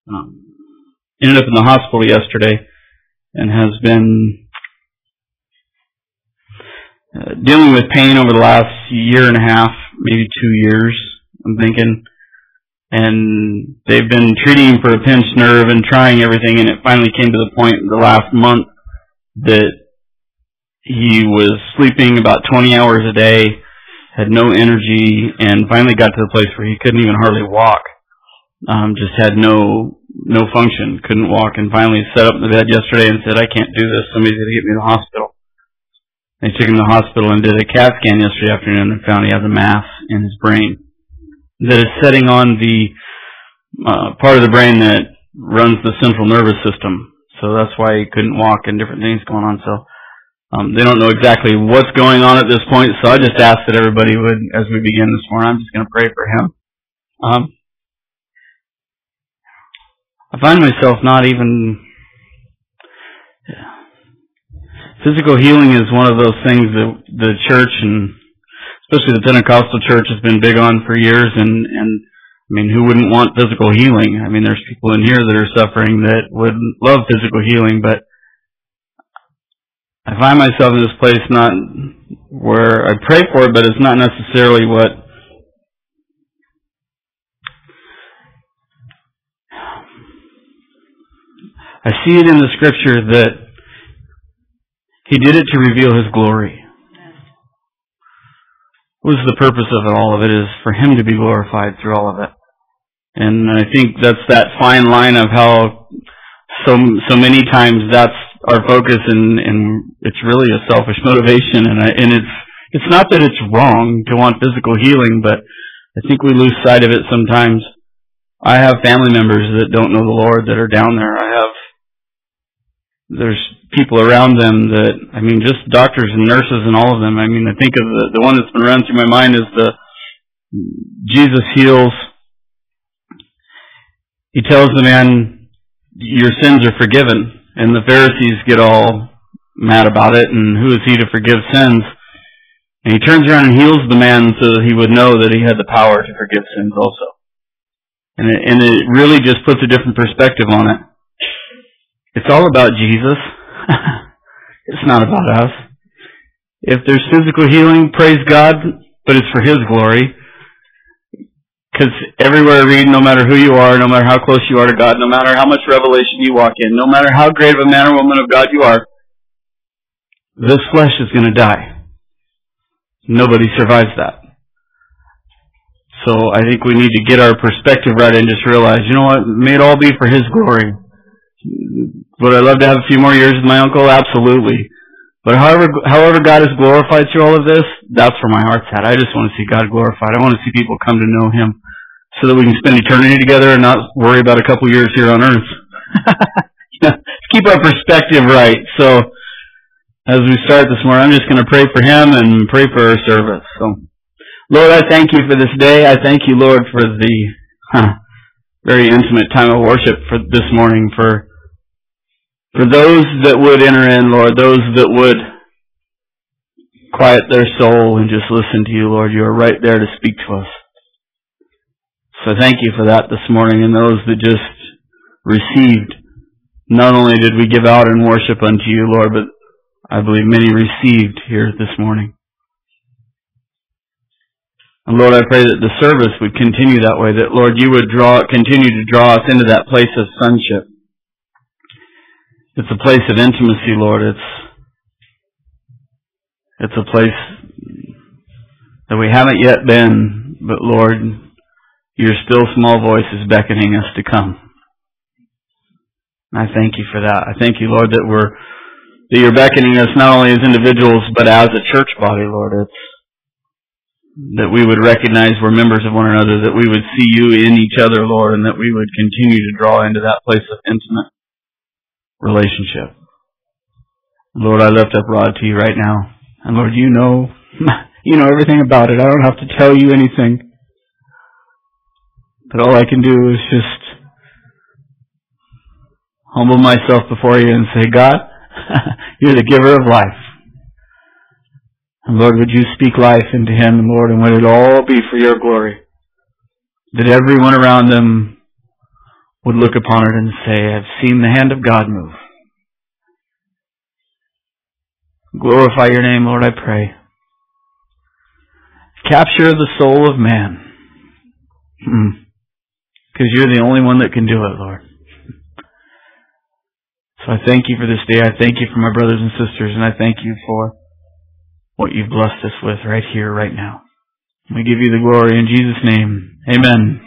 ended up in the hospital yesterday and has been dealing with pain over the last year and a half, maybe 2 years, I'm thinking. And they've been treating him for a pinched nerve and trying everything, and it finally came to the point in the last month that he was sleeping about 20 hours a day, had no energy, and finally got to the place where he couldn't even hardly walk. Just had no function, couldn't walk, and finally sat up in the bed yesterday and said, "I can't do this, somebody's going to get me to the hospital." They took him to the hospital and did a CAT scan yesterday afternoon and found he has a mass in his brain that is setting on the part of the brain that runs the central nervous system. So that's why he couldn't walk and different things going on. So they don't know exactly what's going on at this point, so I just ask that everybody would, as we begin this morning, I'm just going to pray for him. I find myself not even... Physical healing is one of those things that the church, and especially the Pentecostal church, has been big on for years, and I mean, who wouldn't want physical healing? I mean, there's people in here that are suffering that would love physical healing, but I find myself in this place not where I pray for it, but it's not necessarily what I see it in the scripture that He did it to reveal His glory. What is the purpose of it? All of it is for Him to be glorified through all of it. And I think that's that fine line of how so many times that's our focus, and it's really a selfish motivation, and it's not that it's wrong to want physical healing, but I think we lose sight of it sometimes. I have family members that don't know the Lord that are down there. There's people around them that, I mean, just doctors and nurses and all of them. I mean, I think of the one that's been running through my mind is the Jesus heals. He tells the man, "Your sins are forgiven." And the Pharisees get all mad about it, and who is he to forgive sins? And he turns around and heals the man so that he would know that he had the power to forgive sins also. And it really just puts a different perspective on it. It's all about Jesus. It's not about us. If there's physical healing, praise God, but it's for His glory. Because everywhere I read, no matter who you are, no matter how close you are to God, no matter how much revelation you walk in, no matter how great of a man or woman of God you are, this flesh is going to die. Nobody survives that. So I think we need to get our perspective right and just realize, you know what, may it all be for His glory. Would I love to have a few more years with my uncle? Absolutely. But however God is glorified through all of this, that's where my heart's at. I just want to see God glorified. I want to see people come to know Him so that we can spend eternity together and not worry about a couple years here on earth. Keep our perspective right. So as we start this morning, I'm just going to pray for him and pray for our service. So, Lord, I thank you for this day. I thank you, Lord, for the very intimate time of worship for this morning, for those that would enter in, Lord, those that would quiet their soul and just listen to you, Lord. You are right there to speak to us. So thank you for that this morning. And those that just received, not only did we give out and worship unto you, Lord, but I believe many received here this morning. And Lord, I pray that the service would continue that way, that, Lord, you would continue to draw us into that place of sonship. It's a place of intimacy, Lord. It's a place that we haven't yet been, but Lord, your still small voice is beckoning us to come. And I thank you for that. I thank you, Lord, that you're beckoning us not only as individuals, but as a church body, Lord. It's that we would recognize we're members of one another, that we would see you in each other, Lord, and that we would continue to draw into that place of intimate relationship. Lord, I lift up Rod to you right now. And Lord, you know everything about it. I don't have to tell you anything. But all I can do is just humble myself before you and say, God, you're the giver of life. And Lord, would you speak life into him, Lord, and would it all be for your glory? That everyone around them would look upon it and say, I've seen the hand of God move. Glorify your name, Lord, I pray. Capture the soul of man. Because you're the only one that can do it, Lord. So I thank you for this day. I thank you for my brothers and sisters, and I thank you for what you've blessed us with right here, right now. We give you the glory in Jesus' name. Amen.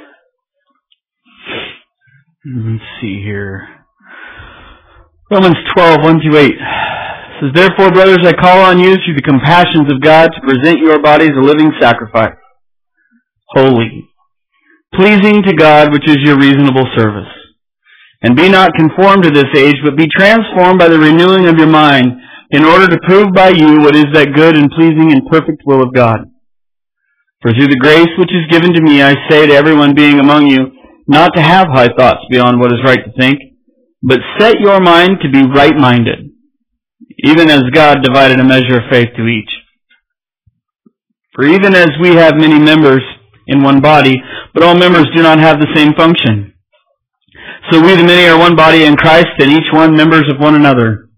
Let's see here. Romans 12, 1-8. It says, Therefore, brothers, I call on you through the compassions of God to present your bodies a living sacrifice, holy, pleasing to God, which is your reasonable service. And be not conformed to this age, but be transformed by the renewing of your mind, in order to prove by you what is that good and pleasing and perfect will of God. For through the grace which is given to me, I say to everyone being among you, not to have high thoughts beyond what is right to think, but set your mind to be right-minded, even as God divided a measure of faith to each. For even as we have many members in one body, but all members do not have the same function, so we the many are one body in Christ, and each one members of one another.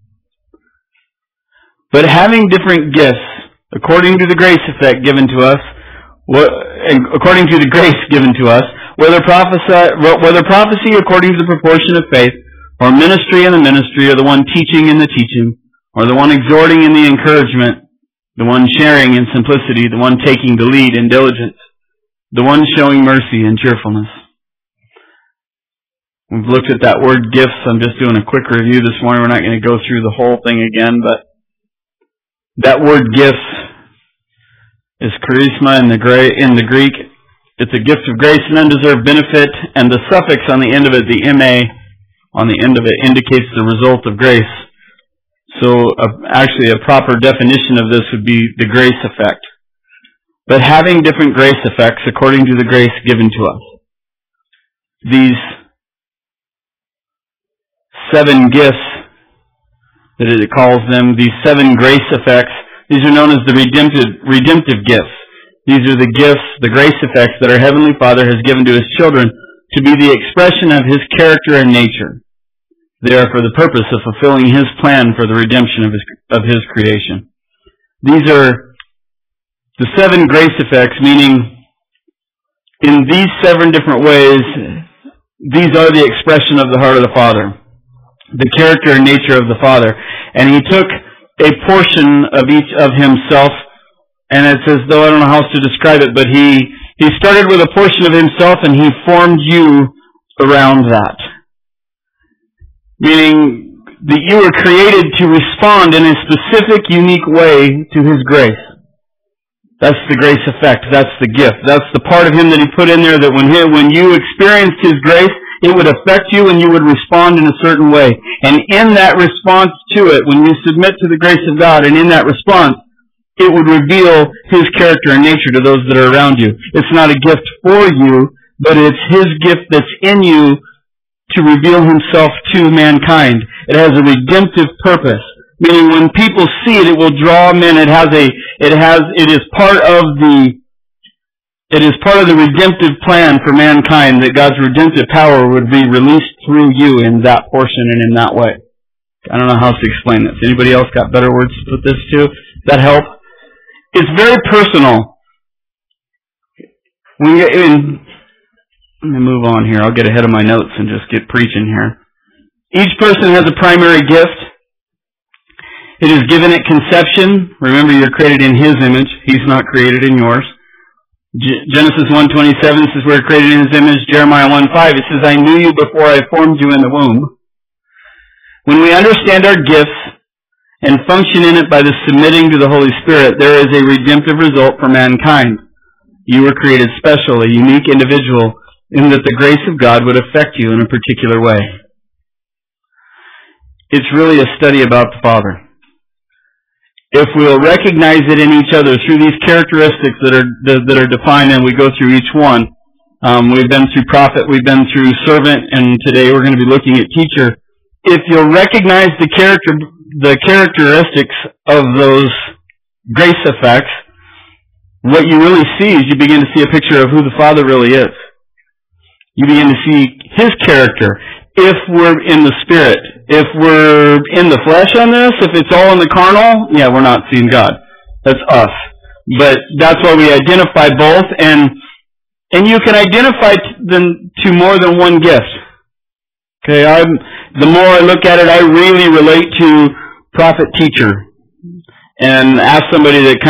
But having different gifts, according to the grace effect given to us, according to the grace given to us, whether prophecy according to the proportion of faith, or ministry in the ministry, or the one teaching in the teaching, or the one exhorting in the encouragement, the one sharing in simplicity, the one taking the lead in diligence, the one showing mercy in cheerfulness. We've looked at that word gifts. I'm just doing a quick review this morning. We're not going to go through the whole thing again, but that word gifts is charisma in the Greek. It's a gift of grace and undeserved benefit, and the suffix on the end of it, the MA, on the end of it indicates the result of grace. So actually a proper definition of this would be the grace effect. But having different grace effects according to the grace given to us. These 7 gifts that it calls them, these 7 grace effects, these are known as the redemptive gifts. These are the gifts, the grace effects that our Heavenly Father has given to His children to be the expression of His character and nature. They are for the purpose of fulfilling His plan for the redemption of His creation. These are the 7 grace effects, meaning in these 7 different ways, these are the expression of the heart of the Father, the character and nature of the Father. And He took a portion of each of Himself, and it's as though, I don't know how else to describe it, but He started with a portion of Himself and He formed you around that. Meaning that you were created to respond in a specific, unique way to His grace. That's the grace effect. That's the gift. That's the part of Him that He put in there that when you experienced His grace, it would affect you and you would respond in a certain way. And in that response to it, when you submit to the grace of God, and in that response, it would reveal His character and nature to those that are around you. It's not a gift for you, but it's His gift that's in you to reveal Himself to mankind. It has a redemptive purpose. Meaning when people see it, it will draw men. It is part of the redemptive plan for mankind, that God's redemptive power would be released through you in that portion and in that way. I don't know how to explain this. Anybody else got better words to put this to? Does that help? It's very personal. Let me move on here. I'll get ahead of my notes and just get preaching here. Each person has a primary gift. It is given at conception. Remember, you're created in His image. He's not created in yours. Genesis 1:27 says we're created in His image. Jeremiah 1:5, it says, I knew you before I formed you in the womb. When we understand our gifts and function in it by the submitting to the Holy Spirit, there is a redemptive result for mankind. You were created special, a unique individual, in that the grace of God would affect you in a particular way. It's really a study about the Father. If we'll recognize it in each other through these characteristics that are defined, and we go through each one. We've been through prophet, we've been through servant, and today we're going to be looking at teacher. If you'll recognize the characteristics of those grace effects, what you really see is you begin to see a picture of who the Father really is. You begin to see His character. If we're in the Spirit, if we're in the flesh on this, if it's all in the carnal, yeah, we're not seeing God. That's us. But that's why we identify both, and you can identify them to more than one gift. Okay, the more I look at it, I really relate to prophet-teacher, and ask somebody that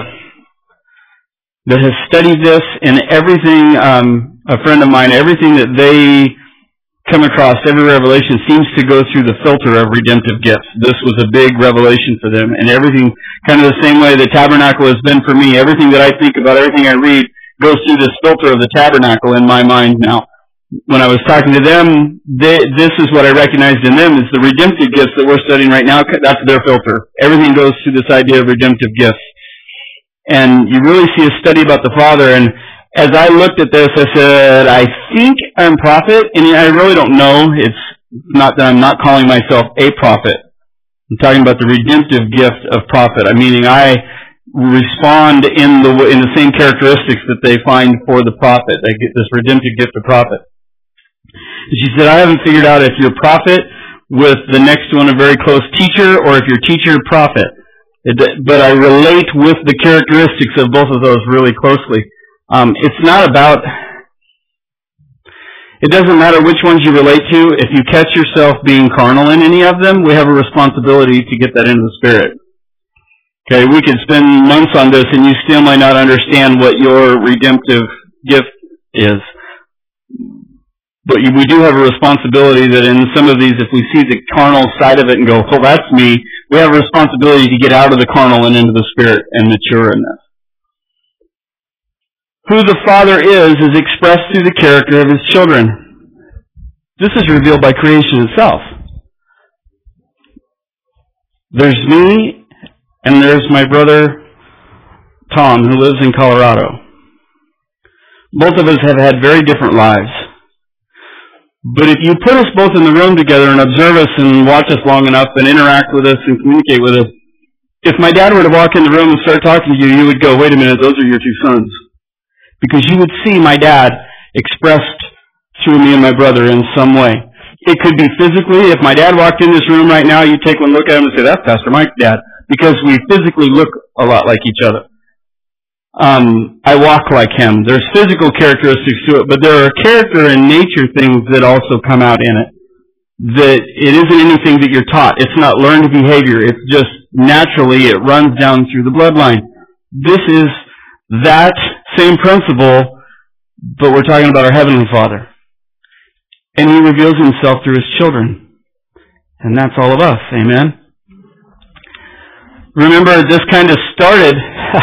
that has studied this, and everything. A friend of mine, everything that they come across, every revelation seems to go through the filter of redemptive gifts. This was a big revelation for them, and everything kind of the same way the tabernacle has been for me. Everything that I think about, everything I read, goes through this filter of the tabernacle in my mind now. When I was talking to them, this is what I recognized in them, is the redemptive gifts that we're studying right now. That's their filter. Everything goes through this idea of redemptive gifts. And you really see a study about the Father, and as I looked at this, I said, I think I'm prophet, and I really don't know. It's not that I'm not calling myself a prophet. I'm talking about the redemptive gift of prophet. Meaning I respond in the same characteristics that they find for the prophet. They get this redemptive gift of prophet. And she said, I haven't figured out if you're prophet with the next one a very close teacher, or if you're teacher prophet. But I relate with the characteristics of both of those really closely. It's not about, it doesn't matter which ones you relate to. If you catch yourself being carnal in any of them, we have a responsibility to get that into the Spirit. Okay, we could spend months on this and you still might not understand what your redemptive gift is. But we do have a responsibility that in some of these, if we see the carnal side of it and go, oh, that's me, we have a responsibility to get out of the carnal and into the Spirit and mature in this. Who the Father is expressed through the character of His children. This is revealed by creation itself. There's me, and there's my brother Tom, who lives in Colorado. Both of us have had very different lives. But if you put us both in the room together and observe us and watch us long enough and interact with us and communicate with us, if my dad were to walk in the room and start talking to you, you would go, wait a minute, those are your two sons. Because you would see my dad expressed through me and my brother in some way. It could be physically. If my dad walked in this room right now, you'd take one look at him and say, that's Pastor Mike's dad. Because we physically look a lot like each other. I walk like him. There's physical characteristics to it, but there are character and nature things that also come out in it. That it isn't anything that you're taught. It's not learned behavior. It's just naturally it runs down through the bloodline. This is that same principle, but we're talking about our Heavenly Father. And He reveals Himself through His children. And that's all of us. Amen? Remember, this kind of started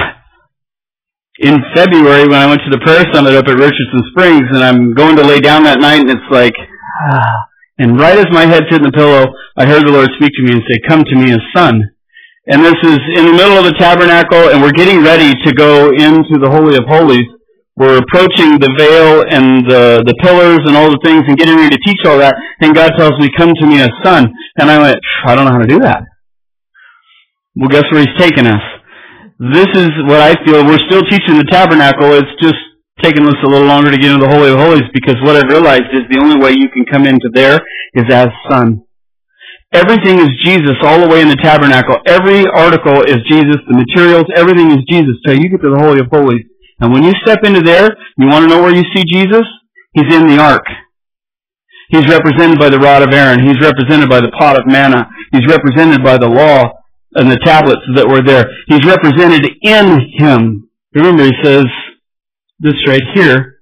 in February when I went to the prayer summit up at Richardson Springs, and I'm going to lay down that night, and it's like, and right as my head's hitting the pillow, I heard the Lord speak to me and say, come to me as son. And this is in the middle of the tabernacle, and we're getting ready to go into the Holy of Holies. We're approaching the veil and the pillars and all the things and getting ready to teach all that, and God tells me, come to me as son. And I went, I don't know how to do that. Well, guess where He's taking us? This is what I feel. We're still teaching the tabernacle. It's just taking us a little longer to get into the Holy of Holies, because what I've realized is the only way you can come into there is as son. Everything is Jesus all the way in the tabernacle. Every article is Jesus. The materials, everything is Jesus till you get to the Holy of Holies. And when you step into there, you want to know where you see Jesus? He's in the ark. He's represented by the rod of Aaron. He's represented by the pot of manna. He's represented by the law and the tablets that were there. He's represented in Him. Remember, He says this right here.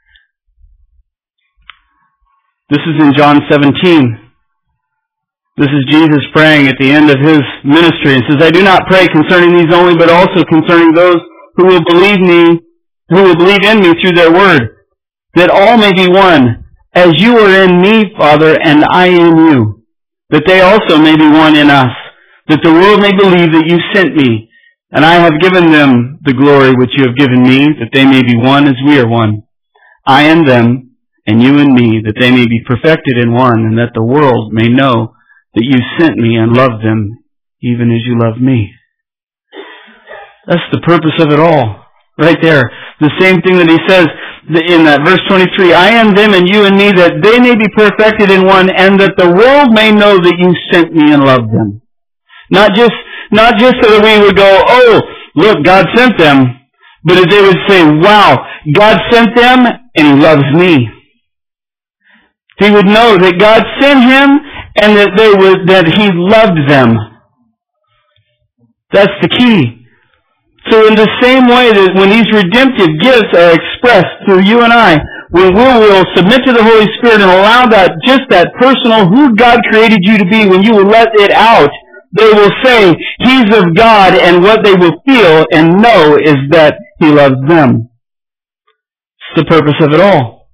This is in John 17. This is Jesus praying at the end of His ministry. He says, I do not pray concerning these only, but also concerning those who will believe in me through their word, that all may be one, as you are in me, Father, and I in you, that they also may be one in us, that the world may believe that you sent me, and I have given them the glory which you have given me, that they may be one as we are one. I and them, and you and me, that they may be perfected in one, and that the world may know that you sent me and loved them, even as you loved me. That's the purpose of it all. Right there. The same thing that he says in that verse 23, I am them and you and me, that they may be perfected in one, and that the world may know that you sent me and loved them. Not just so that we would go, oh, look, God sent them, but that they would say, wow, God sent them and He loves me. He would know that God sent Him and that He loved them. That's the key. So in the same way that when these redemptive gifts are expressed through you and I, when we will submit to the Holy Spirit and allow that personal, who God created you to be, when you will let it out, they will say, He's of God, and what they will feel and know is that He loves them. It's the purpose of it all.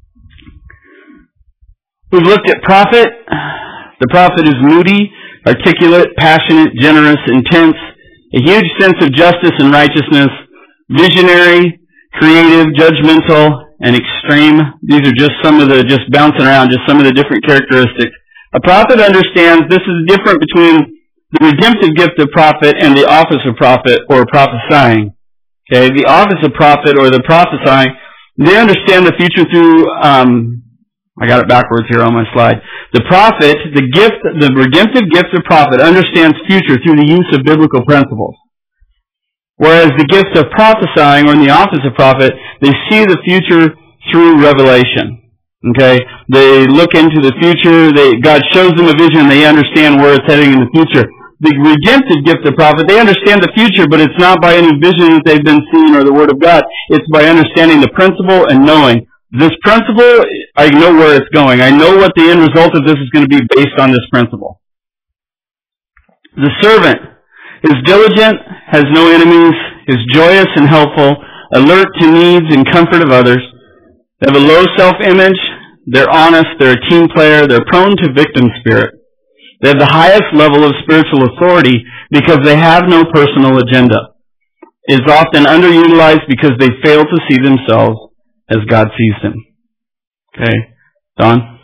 We've looked at prophet. The prophet is moody, articulate, passionate, generous, intense, a huge sense of justice and righteousness, visionary, creative, judgmental, and extreme. These are just some of the, just bouncing around, just some of the different characteristics. A prophet understands this is different between the redemptive gift of prophet and the office of prophet or prophesying. Okay, the office of prophet or the prophesying, they understand the future through, I got it backwards here on my slide. The prophet, the redemptive gift of prophet understands future through the use of biblical principles. Whereas the gift of prophesying, or in the office of prophet, they see the future through revelation. Okay? They look into the future, God shows them a vision, and they understand where it's heading in the future. The redemptive gift of prophet, they understand the future, but it's not by any vision that they've been seeing or the Word of God. It's by understanding the principle and knowing. This principle, I know where it's going. I know what the end result of this is going to be based on this principle. The servant is diligent, has no enemies, is joyous and helpful, alert to needs and comfort of others. They have a low self-image, they're honest, they're a team player, they're prone to victim spirit. They have the highest level of spiritual authority because they have no personal agenda. It is often underutilized because they fail to see themselves as God sees them. Okay. Don?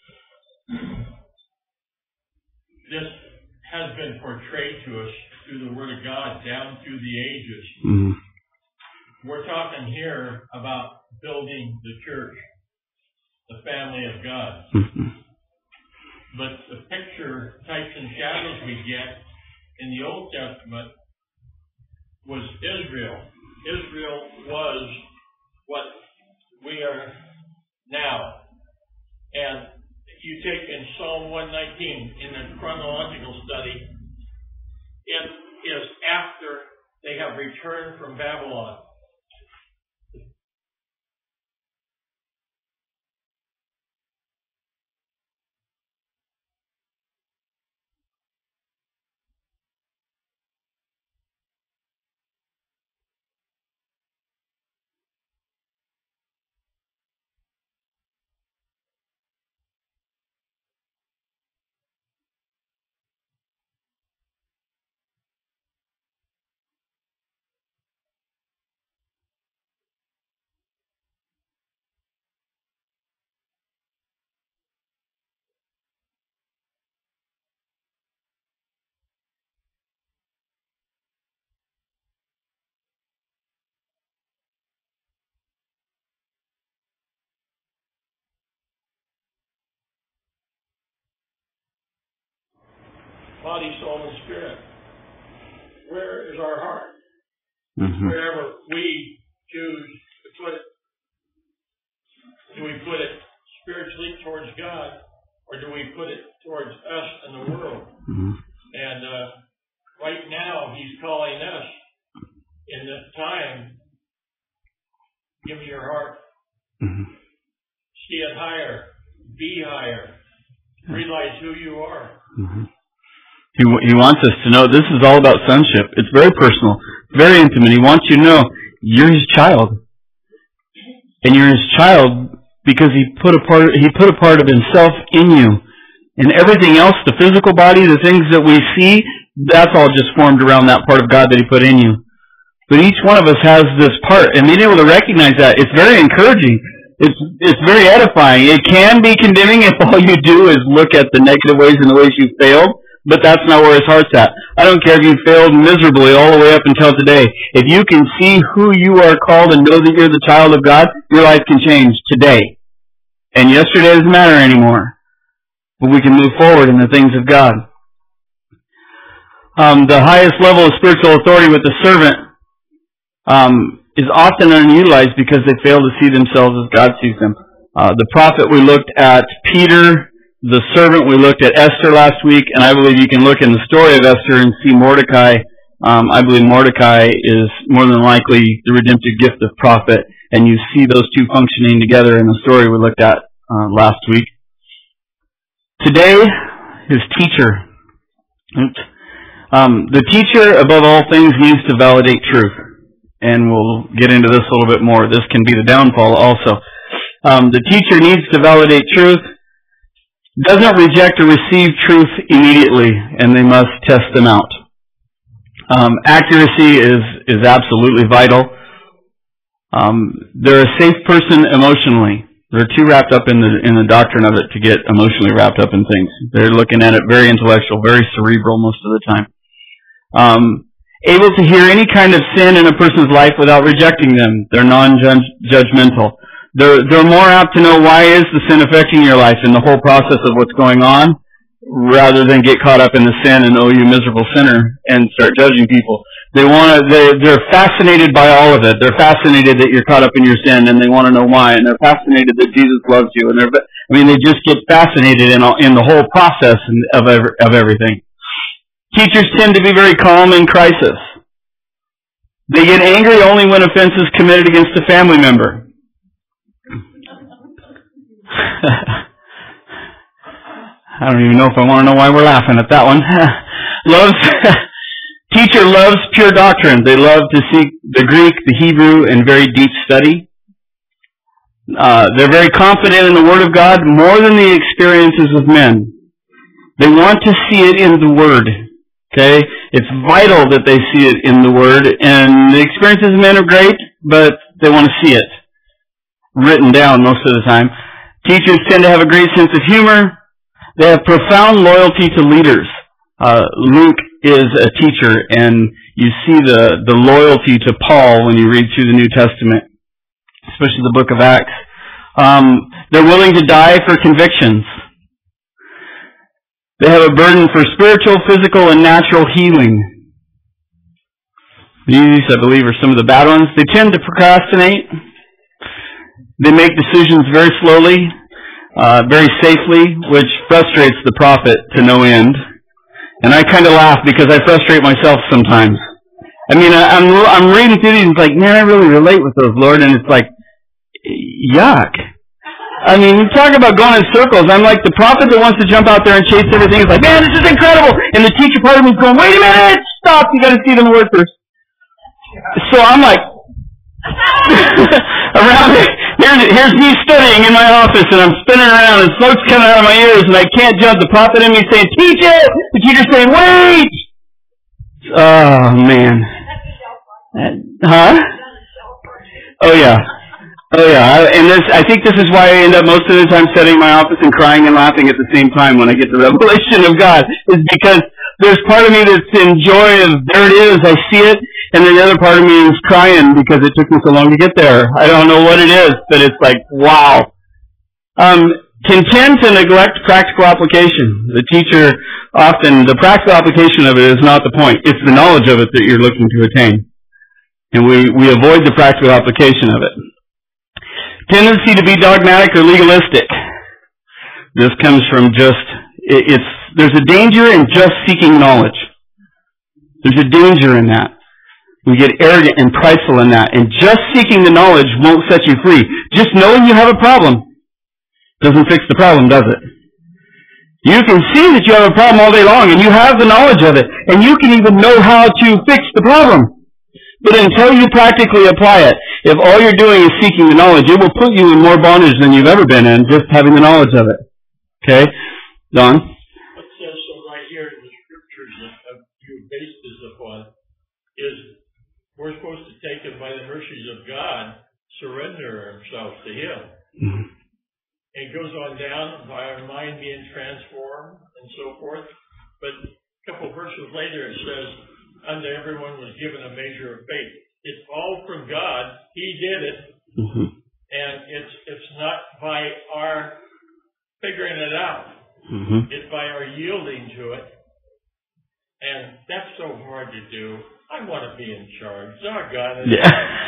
This has been portrayed to us through the Word of God down through the ages. Mm-hmm. We're talking here about building the church, the family of God. Mm-hmm. But the picture, types and shadows we get in the Old Testament was Israel. Israel was what we are now. And you take in Psalm 119, in the chronological study, it is after they have returned from Babylon. Body, soul, and spirit. Where is our heart? Mm-hmm. Wherever we choose to put it. Do we put it spiritually towards God, or do we put it towards us and the world? Mm-hmm. And right now, He's calling us in this time, give me your heart. Mm-hmm. See it higher. Be higher. Realize who you are. Mm-hmm. He wants us to know this is all about sonship. It's very personal, very intimate. He wants you to know you're His child. And you're His child because He put a part of Himself in you. And everything else, the physical body, the things that we see, that's all just formed around that part of God that He put in you. But each one of us has this part, and being able to recognize that, it's very encouraging. It's very edifying. It can be condemning if all you do is look at the negative ways and the ways you failed. but that's not where his heart's at. I don't care if you failed miserably all the way up until today. If you can see who you are called and know that you're the child of God, your life can change today. And yesterday doesn't matter anymore. But we can move forward in the things of God. The highest level of spiritual authority with the servant is often unutilized because they fail to see themselves as God sees them. The prophet, we looked at Peter. The servant, we looked at Esther last week, and I believe you can look in the story of Esther and see Mordecai. I believe Mordecai is more than likely the redemptive gift of prophet, and you see those two functioning together in the story we looked at last week. Today, his teacher. The teacher, above all things, needs to validate truth, and we'll get into this a little bit more. This can be the downfall also. The teacher needs to validate truth, doesn't reject or receive truth immediately, and they must test them out. Accuracy is absolutely vital. They're a safe person emotionally. They're too wrapped up in the doctrine of it to get emotionally wrapped up in things. They're looking at it very intellectual, very cerebral most of the time. Able to hear any kind of sin in a person's life without rejecting them. They're non-judgmental. They're more apt to know why is the sin affecting your life in the whole process of what's going on, rather than get caught up in the sin and, oh, you miserable sinner, and start judging people. They're fascinated by all of it. They're fascinated that you're caught up in your sin, and they want to know why, and they're fascinated that Jesus loves you, and they just get fascinated in the whole process of everything. Teachers tend to be very calm in crisis. They get angry only when offense is committed against a family member. I don't even know if I want to know why we're laughing at that one. Teacher loves pure doctrine. They love to seek the Greek, the Hebrew, and very deep study. They're very confident in the Word of God more than the experiences of men. They want to see it in the Word. Okay? It's vital that they see it in the Word, and the experiences of men are great, but they want to see it written down most of the time. Teachers tend to have a great sense of humor. They have profound loyalty to leaders. Luke is a teacher, and you see the loyalty to Paul when you read through the New Testament, especially the book of Acts. They're willing to die for convictions. They have a burden for spiritual, physical, and natural healing. These, I believe, are some of the bad ones. They tend to procrastinate. They make decisions very slowly, very safely, which frustrates the prophet to no end. And I kind of laugh because I frustrate myself sometimes. I mean, I'm reading through these and it's like, man, I really relate with those, Lord. And it's like, yuck. I mean, you talk about going in circles. I'm like the prophet that wants to jump out there and chase everything. It's like, man, this is incredible. And the teacher part of me is going, wait a minute, stop. You got to see it in the Word first. So I'm like, around it. Here's me studying in my office, and I'm spinning around, and smoke's coming out of my ears, and I can't jump. The prophet in me saying, teach it! The teacher's saying, wait! Oh, man. Huh? Oh, yeah. Oh, yeah. And I think this is why I end up most of the time studying in my office and crying and laughing at the same time when I get the revelation of God, is because there's part of me that's in joy of, there it is, I see it, and then the other part of me is crying because it took me so long to get there. I don't know what it is, but it's like, wow. Can tend to neglect practical application. The teacher often, the practical application of it is not the point. It's the knowledge of it that you're looking to attain. And we avoid the practical application of it. Tendency to be dogmatic or legalistic. This comes from there's a danger in just seeking knowledge. There's a danger in that. We get arrogant and prideful in that. And just seeking the knowledge won't set you free. Just knowing you have a problem doesn't fix the problem, does it? You can see that you have a problem all day long, and you have the knowledge of it, and you can even know how to fix the problem. But until you practically apply it, if all you're doing is seeking the knowledge, it will put you in more bondage than you've ever been in, just having the knowledge of it. Okay? Don? What says so right here in the scriptures that you base this upon is we're supposed to take it by the mercies of God, surrender ourselves to Him. Mm-hmm. It goes on down by our mind being transformed and so forth. But a couple verses later it says, unto everyone was given a measure of faith. It's all from God. He did it. Mm-hmm. And it's not by our figuring it out. Mm-hmm. It's by our yielding to it. And that's so hard to do. I want to be in charge. Doggone it. Yeah.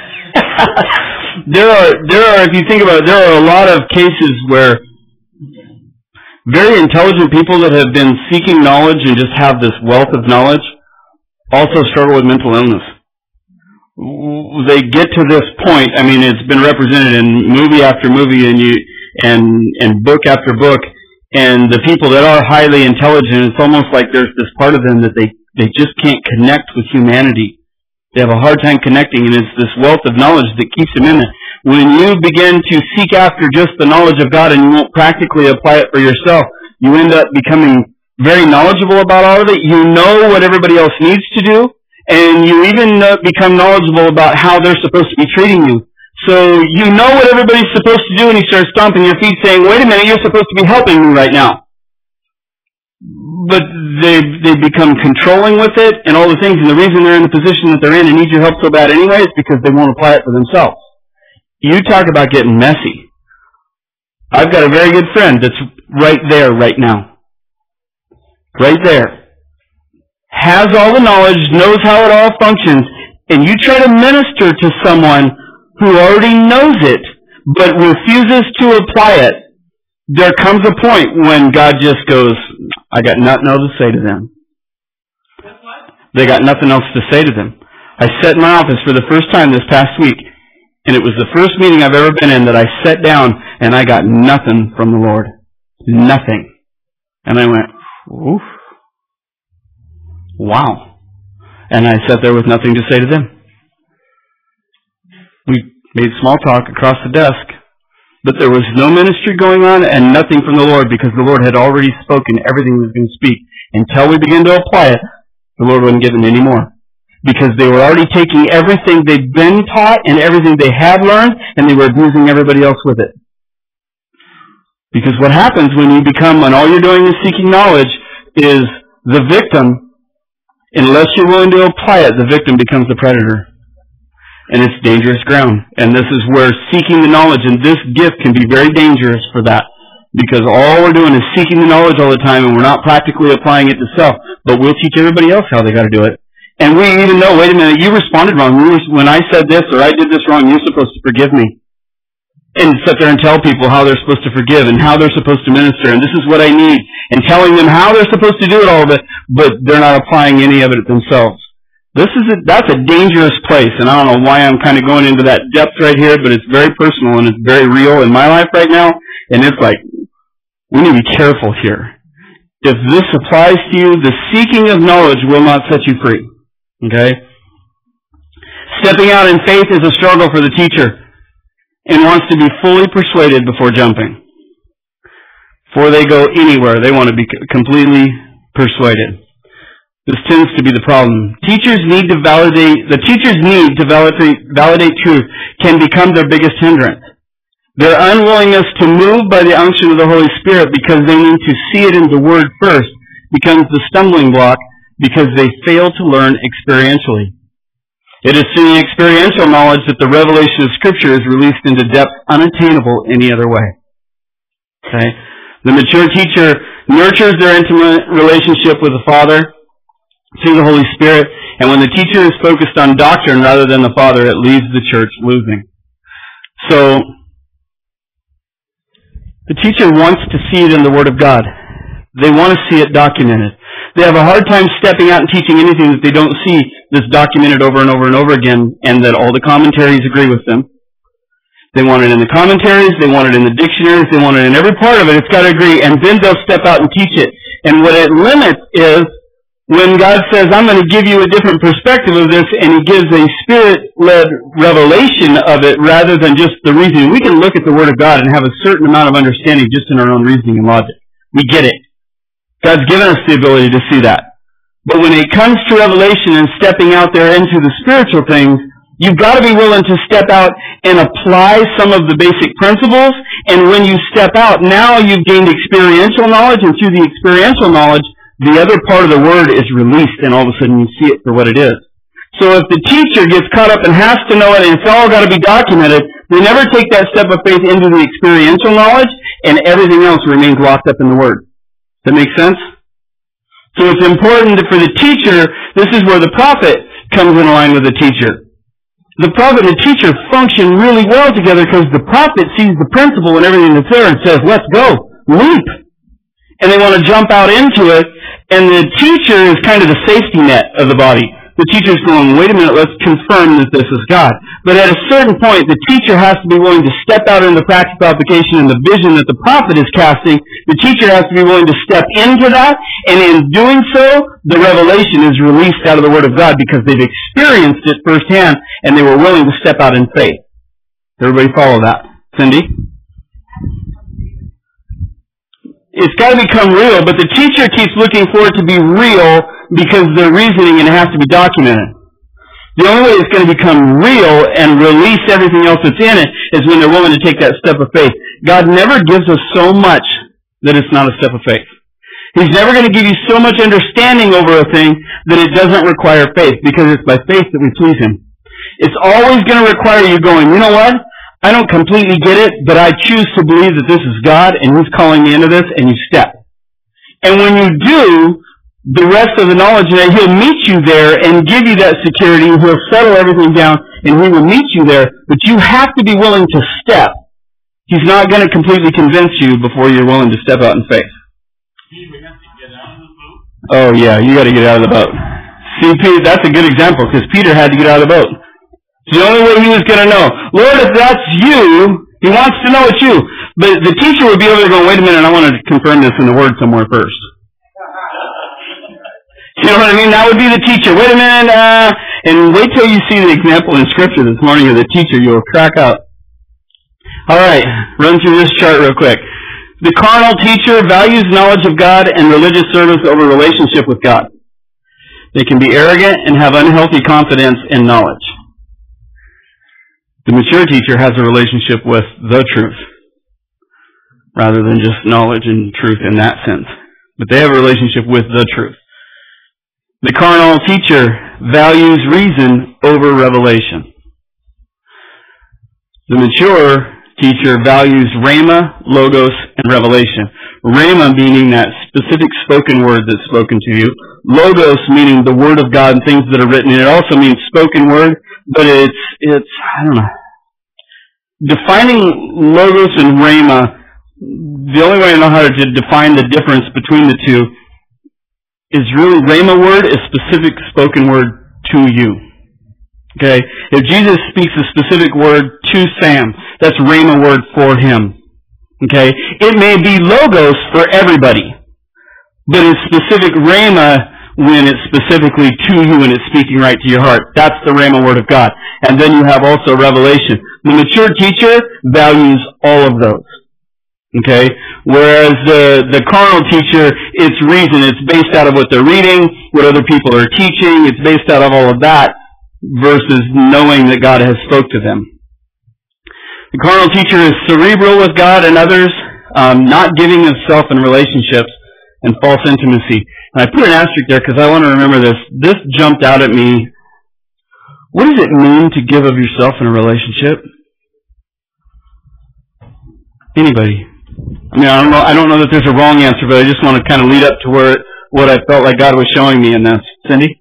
There are, if you think about it, there are a lot of cases where very intelligent people that have been seeking knowledge and just have this wealth of knowledge also struggle with mental illness. They get to this point. I mean, it's been represented in movie after movie and book after book. And the people that are highly intelligent, it's almost like there's this part of them that they just can't connect with humanity. They have a hard time connecting, and it's this wealth of knowledge that keeps them in it. When you begin to seek after just the knowledge of God and you won't practically apply it for yourself, you end up becoming very knowledgeable about all of it. You know what everybody else needs to do, and you even become knowledgeable about how they're supposed to be treating you. So you know what everybody's supposed to do, and you start stomping your feet saying, wait a minute, you're supposed to be helping me right now. But they become controlling with it and all the things, and the reason they're in the position that they're in and need your help so bad anyway is because they won't apply it for themselves. You talk about getting messy. I've got a very good friend that's right there right now. Right there. Has all the knowledge, knows how it all functions, and you try to minister to someone who already knows it, but refuses to apply it, there comes a point when God just goes, I got nothing else to say to them. They got nothing else to say to them. I sat in my office for the first time this past week, and it was the first meeting I've ever been in that I sat down and I got nothing from the Lord. Nothing. And I went, oof. Wow. And I sat there with nothing to say to them. We made small talk across the desk, but there was no ministry going on and nothing from the Lord because the Lord had already spoken everything he was going to speak. Until we began to apply it, the Lord wasn't giving any more. Because they were already taking everything they'd been taught and everything they had learned, and they were abusing everybody else with it. Because what happens when you become, when all you're doing is seeking knowledge, is the victim, unless you're willing to apply it, the victim becomes the predator. And it's dangerous ground. And this is where seeking the knowledge, and this gift can be very dangerous for that. Because all we're doing is seeking the knowledge all the time, and we're not practically applying it to self. But we'll teach everybody else how they got to do it. And we even know, wait a minute, you responded wrong. When I said this or I did this wrong, you're supposed to forgive me. And sit there and tell people how they're supposed to forgive and how they're supposed to minister. And this is what I need. And telling them how they're supposed to do it, all of it, but they're not applying any of it themselves. That's a dangerous place. And I don't know why I'm kind of going into that depth right here, but it's very personal and it's very real in my life right now. And it's like, we need to be careful here. If this applies to you, the seeking of knowledge will not set you free. Okay? Stepping out in faith is a struggle for the teacher and wants to be fully persuaded before jumping. Before they go anywhere, they want to be completely persuaded. This tends to be the problem. The teacher's need to validate truth can become their biggest hindrance. Their unwillingness to move by the unction of the Holy Spirit because they need to see it in the Word first becomes the stumbling block because they fail to learn experientially. It is through the experiential knowledge that the revelation of Scripture is released into depth unattainable any other way. Okay? The mature teacher nurtures their intimate relationship with the Father through the Holy Spirit, and when the teacher is focused on doctrine rather than the Father, it leaves the church losing. So, the teacher wants to see it in the Word of God. They want to see it documented. They have a hard time stepping out and teaching anything that they don't see that's documented over and over and over again, and that all the commentaries agree with them. They want it in the commentaries, they want it in the dictionaries, they want it in every part of it. It's got to agree, and then they'll step out and teach it. And what it limits is when God says, I'm going to give you a different perspective of this, and He gives a Spirit-led revelation of it rather than just the reasoning. We can look at the Word of God and have a certain amount of understanding just in our own reasoning and logic. We get it. God's given us the ability to see that. But when it comes to revelation and stepping out there into the spiritual things, you've got to be willing to step out and apply some of the basic principles. And when you step out, now you've gained experiential knowledge, and through the experiential knowledge, the other part of the Word is released, and all of a sudden you see it for what it is. So if the teacher gets caught up and has to know it, and it's all got to be documented, they never take that step of faith into the experiential knowledge, and everything else remains locked up in the Word. Does that make sense? So it's important that for the teacher, this is where the prophet comes in line with the teacher. The prophet and teacher function really well together because the prophet sees the principle and everything that's there and says, let's go, leap. And they want to jump out into it, and the teacher is kind of the safety net of the body. The teacher's going, wait a minute, let's confirm that this is God. But at a certain point, the teacher has to be willing to step out into the practical application and the vision that the prophet is casting. The teacher has to be willing to step into that, and in doing so, the revelation is released out of the Word of God because they've experienced it firsthand, and they were willing to step out in faith. Everybody follow that? Cindy? It's got to become real, but the teacher keeps looking for it to be real because they're reasoning and it has to be documented. The only way it's going to become real and release everything else that's in it is when they're willing to take that step of faith. God never gives us so much that it's not a step of faith. He's never going to give you so much understanding over a thing that it doesn't require faith, because it's by faith that we please Him. It's always going to require you going, you know what? I don't completely get it, but I choose to believe that this is God and He's calling me into this, and you step. And when you do, the rest of the knowledge that He'll meet you there and give you that security. He'll settle everything down and He will meet you there. But you have to be willing to step. He's not going to completely convince you before you're willing to step out in faith. We have to get out of the boat. Oh yeah, you got to get out of the boat. See, that's a good example because Peter had to get out of the boat. It's the only way he was going to know. Lord, if that's you, He wants to know it's you. But the teacher would be over there going, wait a minute, I want to confirm this in the Word somewhere first. You know what I mean? That would be the teacher. Wait a minute, and wait till you see the example in Scripture this morning of the teacher. You'll crack up. All right, run through this chart real quick. The carnal teacher values knowledge of God and religious service over relationship with God. They can be arrogant and have unhealthy confidence in knowledge. The mature teacher has a relationship with the truth, rather than just knowledge and truth in that sense. But they have a relationship with the truth. The carnal teacher values reason over revelation. The mature teacher values rhema, logos, and revelation. Rhema meaning that specific spoken word that's spoken to you. Logos meaning the Word of God and things that are written. And it also means spoken word, but it's I don't know. Defining logos and rhema, the only way I know how to define the difference between the two is really rhema word is specific spoken word to you. Okay? If Jesus speaks a specific word to Sam, that's rhema word for him. Okay? It may be logos for everybody, but it's specific rhema when it's specifically to you and it's speaking right to your heart. That's the rhema word of God. And then you have also revelation. The mature teacher values all of those. Okay? Whereas the carnal teacher, it's reason. It's based out of what they're reading, what other people are teaching. It's based out of all of that versus knowing that God has spoke to them. The carnal teacher is cerebral with God and others, not giving of self in relationships, and false intimacy. And I put an asterisk there because I want to remember this. This jumped out at me. What does it mean to give of yourself in a relationship? Anybody? I mean, I don't know that there's a wrong answer, but I just want to kind of lead up to what I felt like God was showing me in this. Cindy?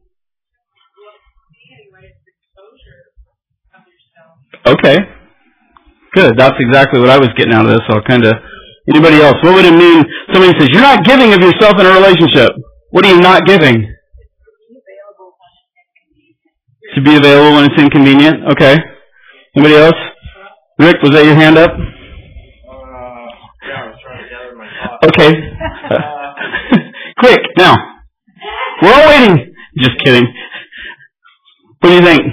Okay. Good. That's exactly what I was getting out of this. So I'll kind of... Anybody else? What would it mean? Somebody says, you're not giving of yourself in a relationship. What are you not giving? To be available when it's inconvenient. Okay. Anybody else? Rick, was that your hand up? Yeah, I was trying to gather my thoughts. Okay. Quick, now. We're all waiting. Just kidding. What do you think?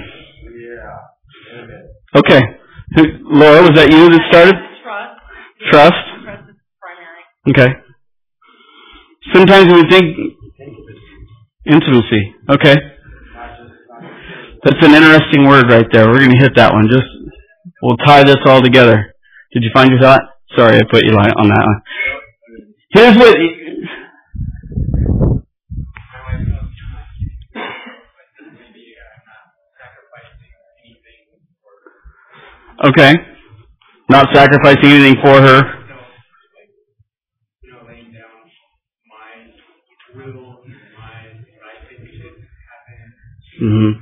Yeah. Okay. Laura, was that you that started? Trust. Trust? Trust is primary. Okay. Sometimes we think intimacy. Okay. That's an interesting word right there. We're going to hit that one. We'll tie this all together. Did you find your thought? Sorry, I put you on that one. Here's what... Okay. Not sacrificing anything for her. Laying down my will and what I think should happen.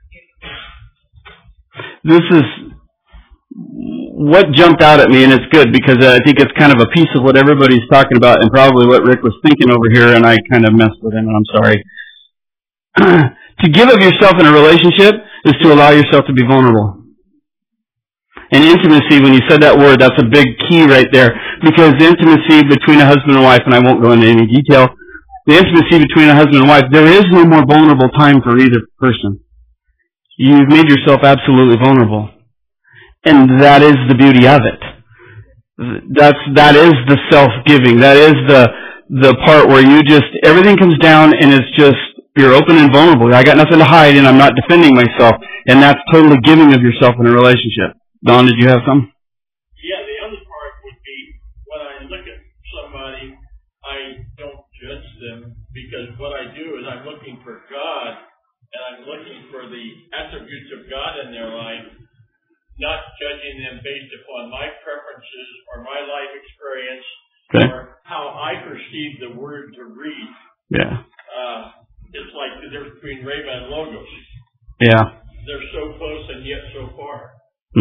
This is what jumped out at me, and it's good because I think it's kind of a piece of what everybody's talking about and probably what Rick was thinking over here, and I kind of messed with him, and I'm sorry. To give of yourself in a relationship is to allow yourself to be vulnerable. And intimacy, when you said that word, that's a big key right there. Because intimacy between a husband and wife, and I won't go into any detail, the intimacy between a husband and wife, there is no more vulnerable time for either person. You've made yourself absolutely vulnerable. And that is the beauty of it. That is the self-giving. That is the part where you just, everything comes down and it's just, you're open and vulnerable. I got nothing to hide and I'm not defending myself. And that's totally giving of yourself in a relationship. Don, did you have some? Yeah, the other part would be when I look at somebody, I don't judge them because what I do is I'm looking for God and I'm looking for the attributes of God in their life, not judging them based upon my preferences or my life experience or how I perceive the word to read. Yeah. It's like the difference between Rhema and Logos. Yeah. They're so close and yet so far.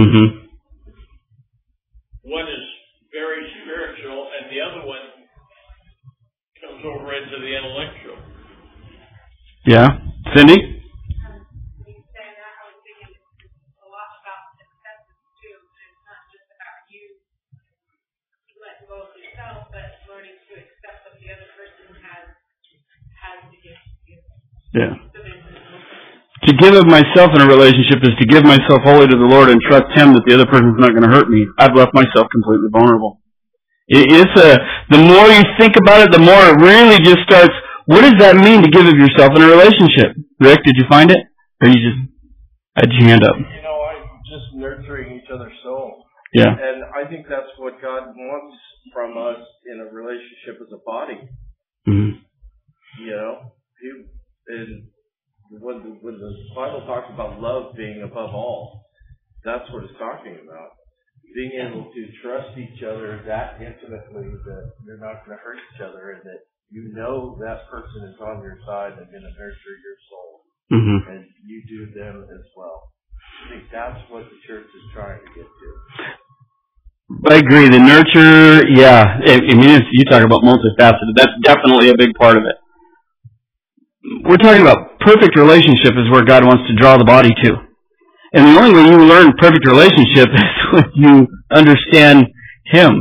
One is very spiritual, and the other one comes over into the intellectual. Yeah. Cindy? When you say that, I was thinking a lot about acceptance, too. It's not just about you letting go of yourself, but learning to accept what the other person has to give to you. Yeah. To give of myself in a relationship is to give myself wholly to the Lord and trust Him that the other person's not going to hurt me. I've left myself completely vulnerable. The more you think about it, the more it really just starts, what does that mean to give of yourself in a relationship? Rick, did you find it? Or you just had your hand up? Just nurturing each other's soul. Yeah. And I think that's what God wants from us in a relationship as a body. And when the Bible talks about love being above all, that's what it's talking about. Being able to trust each other that intimately that you're not going to hurt each other and that you know that person is on your side and going to nurture your soul. And you do them as well. I think that's what the church is trying to get to. I agree. The nurture, yeah. I mean, you talk about multifaceted. That's definitely a big part of it. We're talking about perfect relationship is where God wants to draw the body to. And the only way you learn perfect relationship is when you understand Him.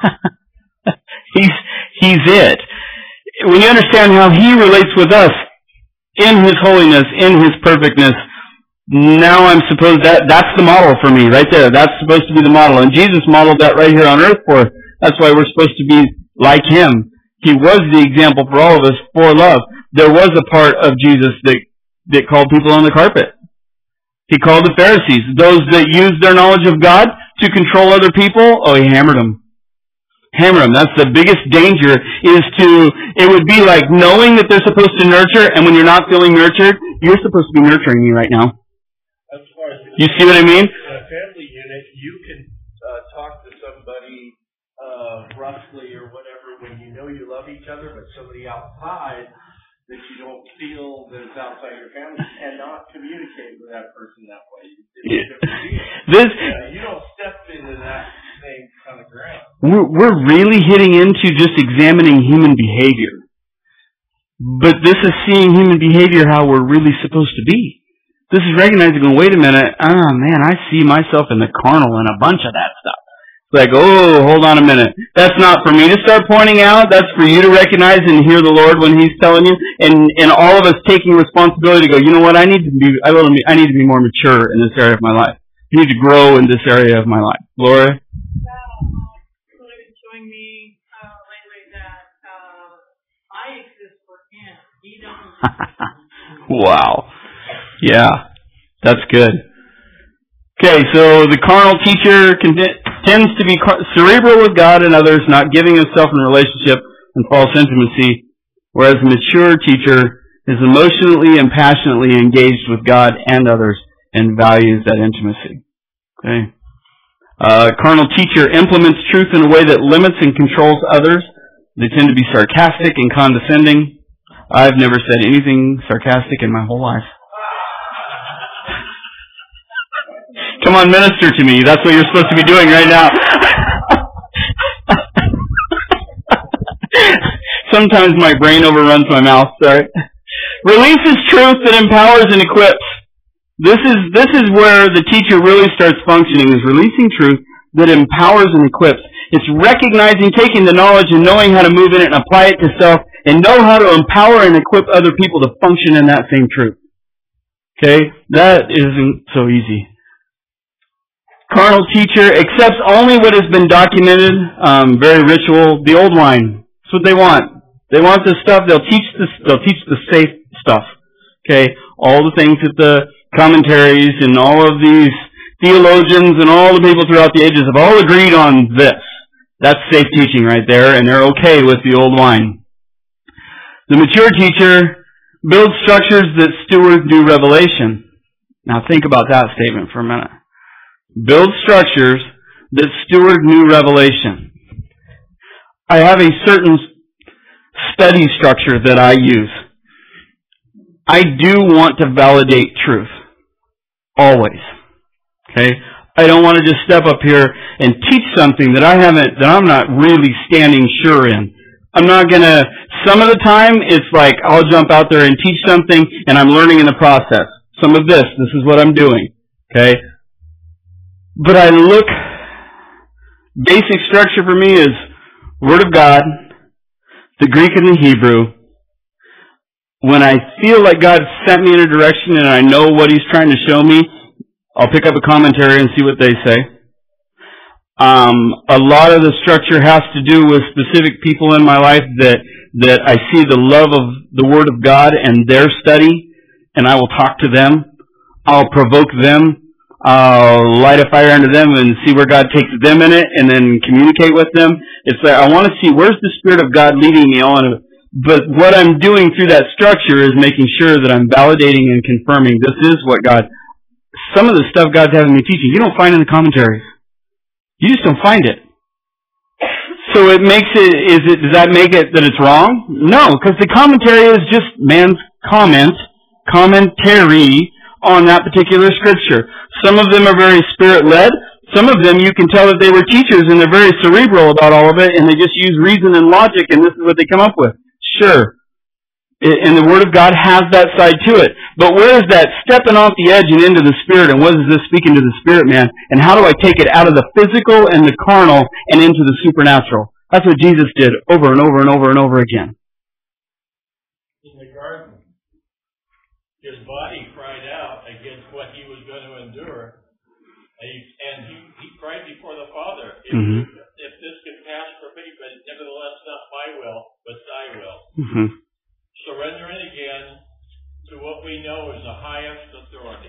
He's it. When you understand how He relates with us in His holiness, in His perfectness, now I'm supposed that's the model for me right there. That's supposed to be the model. And Jesus modeled that right here on earth for us. That's why we're supposed to be like Him. He was the example for all of us for love. There was a part of Jesus that called people on the carpet. He called the Pharisees. Those that used their knowledge of God to control other people, He hammered them. That's the biggest danger it would be like knowing that they're supposed to nurture, and when you're not feeling nurtured, you're supposed to be nurturing me right now. As far as you see what I mean? In a family unit, you can talk to somebody roughly or whatever when you know you love each other, but somebody outside that you don't feel that is outside your family cannot communicate with that person that way. You don't step into that same kind of ground. We're really hitting into just examining human behavior. But this is seeing human behavior how we're really supposed to be. This is recognizing, wait a minute, I see myself in the carnal and a bunch of that stuff. Like, hold on a minute. That's not for me to start pointing out. That's for you to recognize and hear the Lord when He's telling you. And all of us taking responsibility to go, you know what, I need to be more mature in this area of my life. I need to grow in this area of my life. Laura? People have been showing me lately that I exist for Him. He doesn't exist for me. Wow. Yeah. That's good. Okay, so the carnal teacher tends to be cerebral with God and others, not giving himself in relationship and false intimacy, whereas a mature teacher is emotionally and passionately engaged with God and others and values that intimacy. Okay. Carnal teacher implements truth in a way that limits and controls others. They tend to be sarcastic and condescending. I've never said anything sarcastic in my whole life. Come on, minister to me. That's what you're supposed to be doing right now. Sometimes my brain overruns my mouth, sorry. Releases truth that empowers and equips. This is where the teacher really starts functioning, is releasing truth that empowers and equips. It's recognizing, taking the knowledge and knowing how to move in it and apply it to self and know how to empower and equip other people to function in that same truth. Okay? That isn't so easy. Carnal teacher accepts only what has been documented, very ritual, the old wine. That's what they want. They want this stuff, they'll teach the safe stuff. Okay? All the things that the commentaries and all of these theologians and all the people throughout the ages have all agreed on this. That's safe teaching right there, and they're okay with the old wine. The mature teacher builds structures that steward new revelation. Now think about that statement for a minute. Build structures that steward new revelation. I have a certain study structure that I use. I do want to validate truth. Always. Okay? I don't want to just step up here and teach something that I'm not really standing sure in. I'm not gonna, some of the time it's like I'll jump out there and teach something and I'm learning in the process. Some of this is what I'm doing. Okay? But I look, basic structure for me is Word of God, the Greek and the Hebrew. When I feel like God sent me in a direction and I know what He's trying to show me, I'll pick up a commentary and see what they say. A lot of the structure has to do with specific people in my life that I see the love of the Word of God and their study, and I will talk to them. I'll provoke them. I'll light a fire under them and see where God takes them in it and then communicate with them. It's like I want to see where's the Spirit of God leading me on. But what I'm doing through that structure is making sure that I'm validating and confirming this is what God... Some of the stuff God's having me teaching, you don't find in the commentaries. You just don't find it. So it makes it, does that make it that it's wrong? No, because the commentary is just man's commentary on that particular scripture. Some of them are very Spirit-led. Some of them you can tell that they were teachers and they're very cerebral about all of it and they just use reason and logic and this is what they come up with. Sure. And the Word of God has that side to it. But where is that stepping off the edge and into the Spirit, and what is this speaking to the Spirit man? And how do I take it out of the physical and the carnal and into the supernatural? That's what Jesus did over and over and over and over again. In the garden, his body cried out against what he was going to endure. And he cried before the Father, if this could pass from me, but nevertheless not my will, but thy will. Surrendering again to what we know is the highest authority.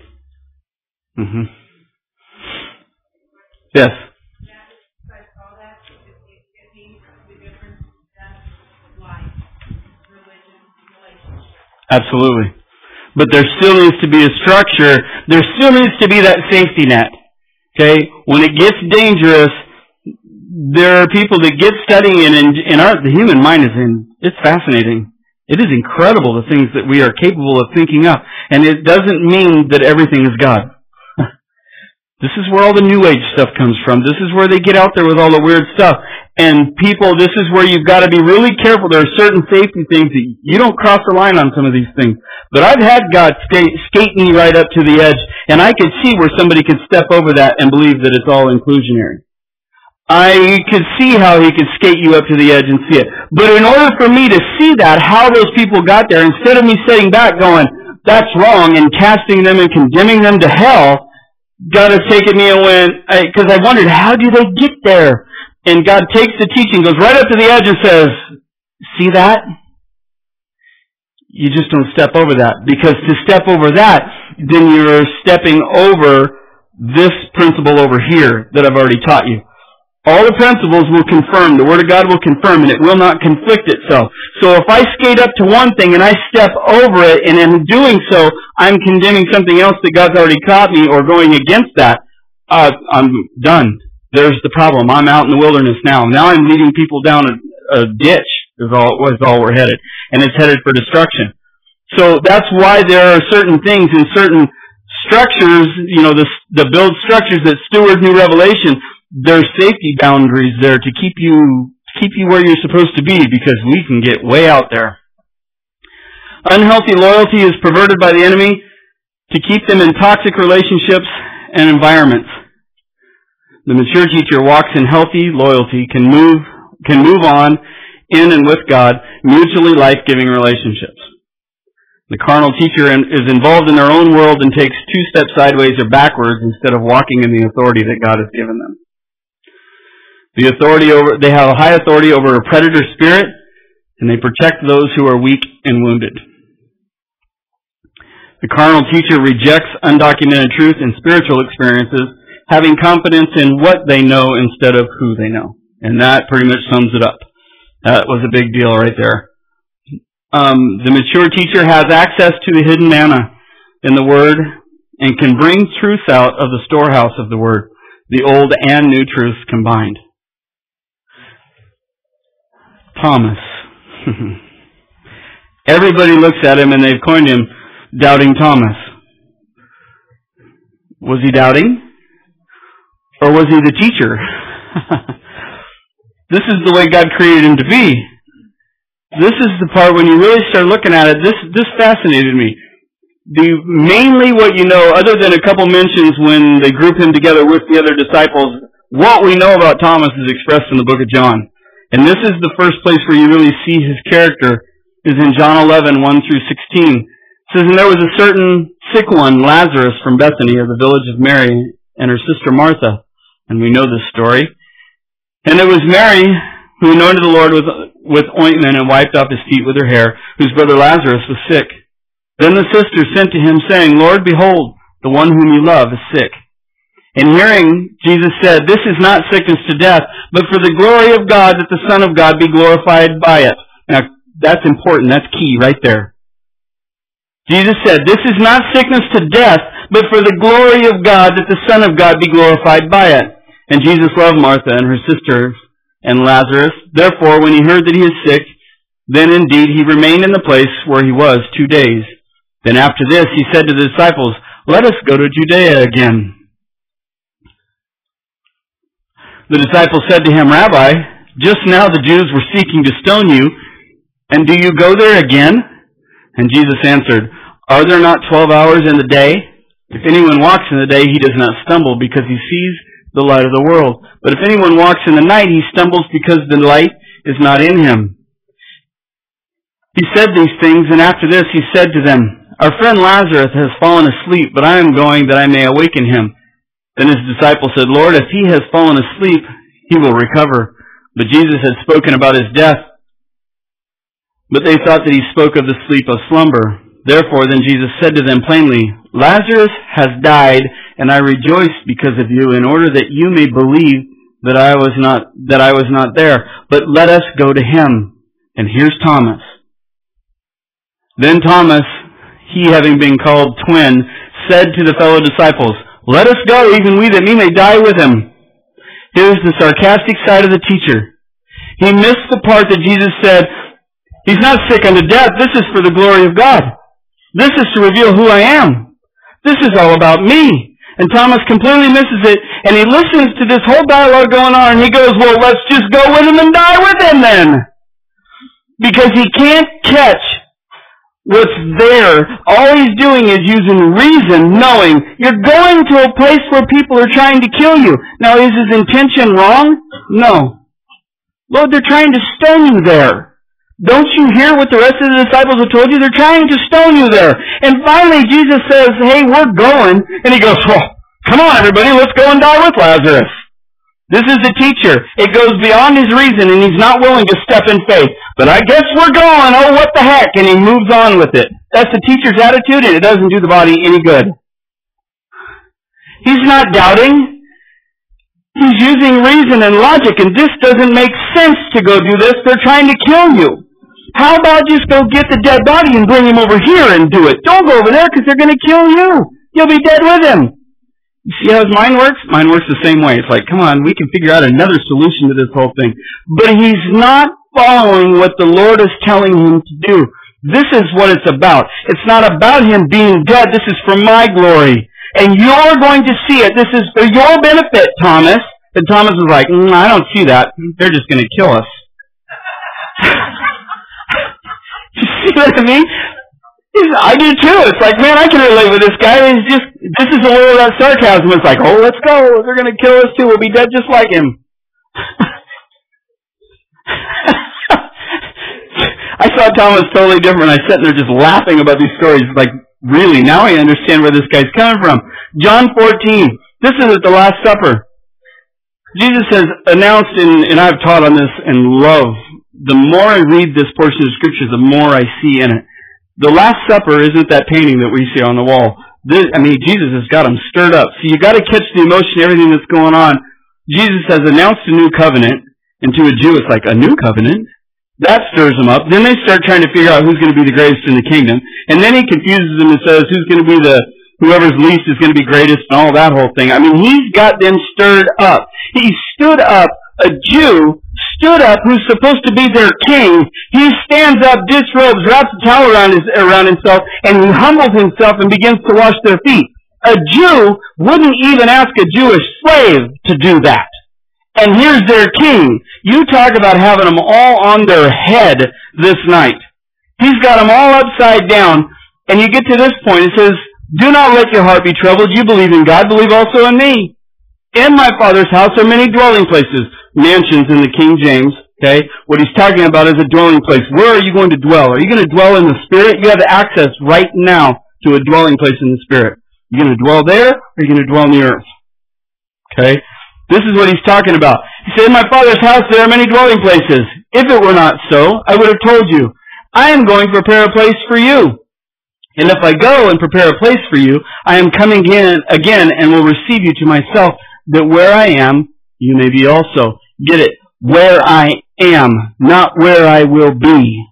Yes. I saw that. It means the difference in life, religion, relationship. Absolutely. But there still needs to be a structure. There still needs to be that safety net. Okay? When it gets dangerous, there are people that get studying and the human mind it's fascinating. It is incredible the things that we are capable of thinking up. And it doesn't mean that everything is God. This is where all the New Age stuff comes from. This is where they get out there with all the weird stuff. And people, this is where you've got to be really careful. There are certain safety things that you don't cross the line on some of these things. But I've had God skate me right up to the edge, and I could see where somebody could step over that and believe that it's all inclusionary. I could see how he could skate you up to the edge and see it. But in order for me to see that, how those people got there, instead of me sitting back going, that's wrong, and casting them and condemning them to hell, God has taken me and went, because I wondered, how do they get there? And God takes the teaching, goes right up to the edge and says, see that? You just don't step over that. Because to step over that, then you're stepping over this principle over here that I've already taught you. All the principles will confirm, the Word of God will confirm, and it will not conflict itself. So if I skate up to one thing and I step over it, and in doing so, I'm condemning something else that God's already taught me or going against that, I'm done. There's the problem. I'm out in the wilderness now. Now I'm leading people down a ditch is all we're headed. And it's headed for destruction. So that's why there are certain things in certain structures, the build structures that steward New Revelation, there's safety boundaries there to keep you where you're supposed to be, because we can get way out there. Unhealthy loyalty is perverted by the enemy to keep them in toxic relationships and environments. The mature teacher walks in healthy loyalty, can move on in and with God, mutually life-giving relationships. The carnal teacher is involved in their own world and takes 2 steps sideways or backwards instead of walking in the authority that God has given them. They have a high authority over a predator spirit, and they protect those who are weak and wounded. The carnal teacher rejects undocumented truth and spiritual experiences, having confidence in what they know instead of who they know. And that pretty much sums it up. That was a big deal right there. The mature teacher has access to the hidden manna in the Word and can bring truths out of the storehouse of the Word, the old and new truths combined. Thomas. Everybody looks at him and they've coined him Doubting Thomas. Was he doubting? Or was he the teacher? This is the way God created him to be. This is the part when you really start looking at it, this fascinated me. Mainly what you know, other than a couple mentions when they group him together with the other disciples, what we know about Thomas is expressed in the book of John. And this is the first place where you really see his character, is in John 11, 1 through 16. It says, "And there was a certain sick one, Lazarus, from Bethany, of the village of Mary, and her sister Martha." And we know this story. "And it was Mary who anointed the Lord with ointment and wiped off his feet with her hair, whose brother Lazarus was sick. Then the sisters sent to him, saying, Lord, behold, the one whom you love is sick. And hearing, Jesus said, This is not sickness to death, but for the glory of God, that the Son of God be glorified by it." Now, that's important. That's key right there. Jesus said, "This is not sickness to death, but for the glory of God, that the Son of God be glorified by it." And Jesus loved Martha and her sister and Lazarus. Therefore, when he heard that he is sick, then indeed he remained in the place where he was 2 days. Then after this he said to the disciples, "Let us go to Judea again." The disciples said to him, "Rabbi, just now the Jews were seeking to stone you, and do you go there again?" And Jesus answered, "Are there not 12 hours in the day? If anyone walks in the day, he does not stumble, because he sees the light of the world. But if anyone walks in the night, he stumbles because the light is not in him." He said these things, and after this he said to them, "Our friend Lazarus has fallen asleep, but I am going that I may awaken him." Then his disciples said, "Lord, if he has fallen asleep, he will recover." But Jesus had spoken about his death, but they thought that he spoke of the sleep of slumber. Therefore then Jesus said to them plainly, "Lazarus has died, and I rejoice because of you, in order that you may believe that I was not there. But let us go to him." And here's Thomas. Then Thomas, he having been called Twin, said to the fellow disciples, "Let us go, even we, that we may die with him." Here's the sarcastic side of the teacher. He missed the part that Jesus said, "He's not sick unto death. This is for the glory of God. This is to reveal who I am. This is all about me." And Thomas completely misses it, and he listens to this whole dialogue going on, and he goes, "Well, let's just go with him and die with him then." Because he can't catch what's there. All he's doing is using reason, knowing you're going to a place where people are trying to kill you. Now, is his intention wrong? No. Lord, they're trying to stone you there. Don't you hear what the rest of the disciples have told you? They're trying to stone you there. And finally, Jesus says, "Hey, we're going." And he goes, "Well, come on, everybody, let's go and die with Lazarus." This is the teacher. It goes beyond his reason, and he's not willing to step in faith. But I guess we're going. Oh, what the heck? And he moves on with it. That's the teacher's attitude, and it doesn't do the body any good. He's not doubting. He's using reason and logic, and this doesn't make sense to go do this. They're trying to kill you. How about just go get the dead body and bring him over here and do it? Don't go over there because they're going to kill you. You'll be dead with him. See how his mind works? Mine works the same way. It's like, come on, we can figure out another solution to this whole thing. But he's not following what the Lord is telling him to do. This is what it's about. It's not about him being dead. This is for my glory. And you're going to see it. This is for your benefit, Thomas. And Thomas was like, I don't see that. They're just going to kill us. You see what I mean? I do too. It's like, man, I can relate with this guy. This is a little of that sarcasm. It's like, oh, let's go. They're going to kill us too. We'll be dead just like him. I saw Thomas totally different. I sat there just laughing about these stories. Like, really, now I understand where this guy's coming from. John 14. This is at the Last Supper. Jesus has announced, and I've taught on this and love, the more I read this portion of Scripture, the more I see in it. The Last Supper isn't that painting that we see on the wall. Jesus has got them stirred up. So you got to catch the emotion, everything that's going on. Jesus has announced a new covenant, and to a Jew it's like, a new covenant? That stirs them up. Then they start trying to figure out who's going to be the greatest in the kingdom. And then he confuses them and says, who's going to be whoever's least is going to be greatest and all that whole thing. I mean, he's got them stirred up. He stood up, a Jew stood up who's supposed to be their king. He stands up, disrobes, wraps a towel around himself, and he humbles himself and begins to wash their feet. A Jew wouldn't even ask a Jewish slave to do that. And here's their king. You talk about having them all on their head this night. He's got them all upside down. And you get to this point, it says, do not let your heart be troubled. You believe in God, believe also in me. In my Father's house are many dwelling places. Mansions in the King James, okay? What he's talking about is a dwelling place. Where are you going to dwell? Are you going to dwell in the Spirit? You have access right now to a dwelling place in the Spirit. Are you going to dwell there, or are you going to dwell on the earth? Okay? This is what he's talking about. He said, in my Father's house there are many dwelling places. If it were not so, I would have told you. I am going to prepare a place for you. And if I go and prepare a place for you, I am coming again and will receive you to myself, that where I am, you may be also. Get it? Where I am, not where I will be.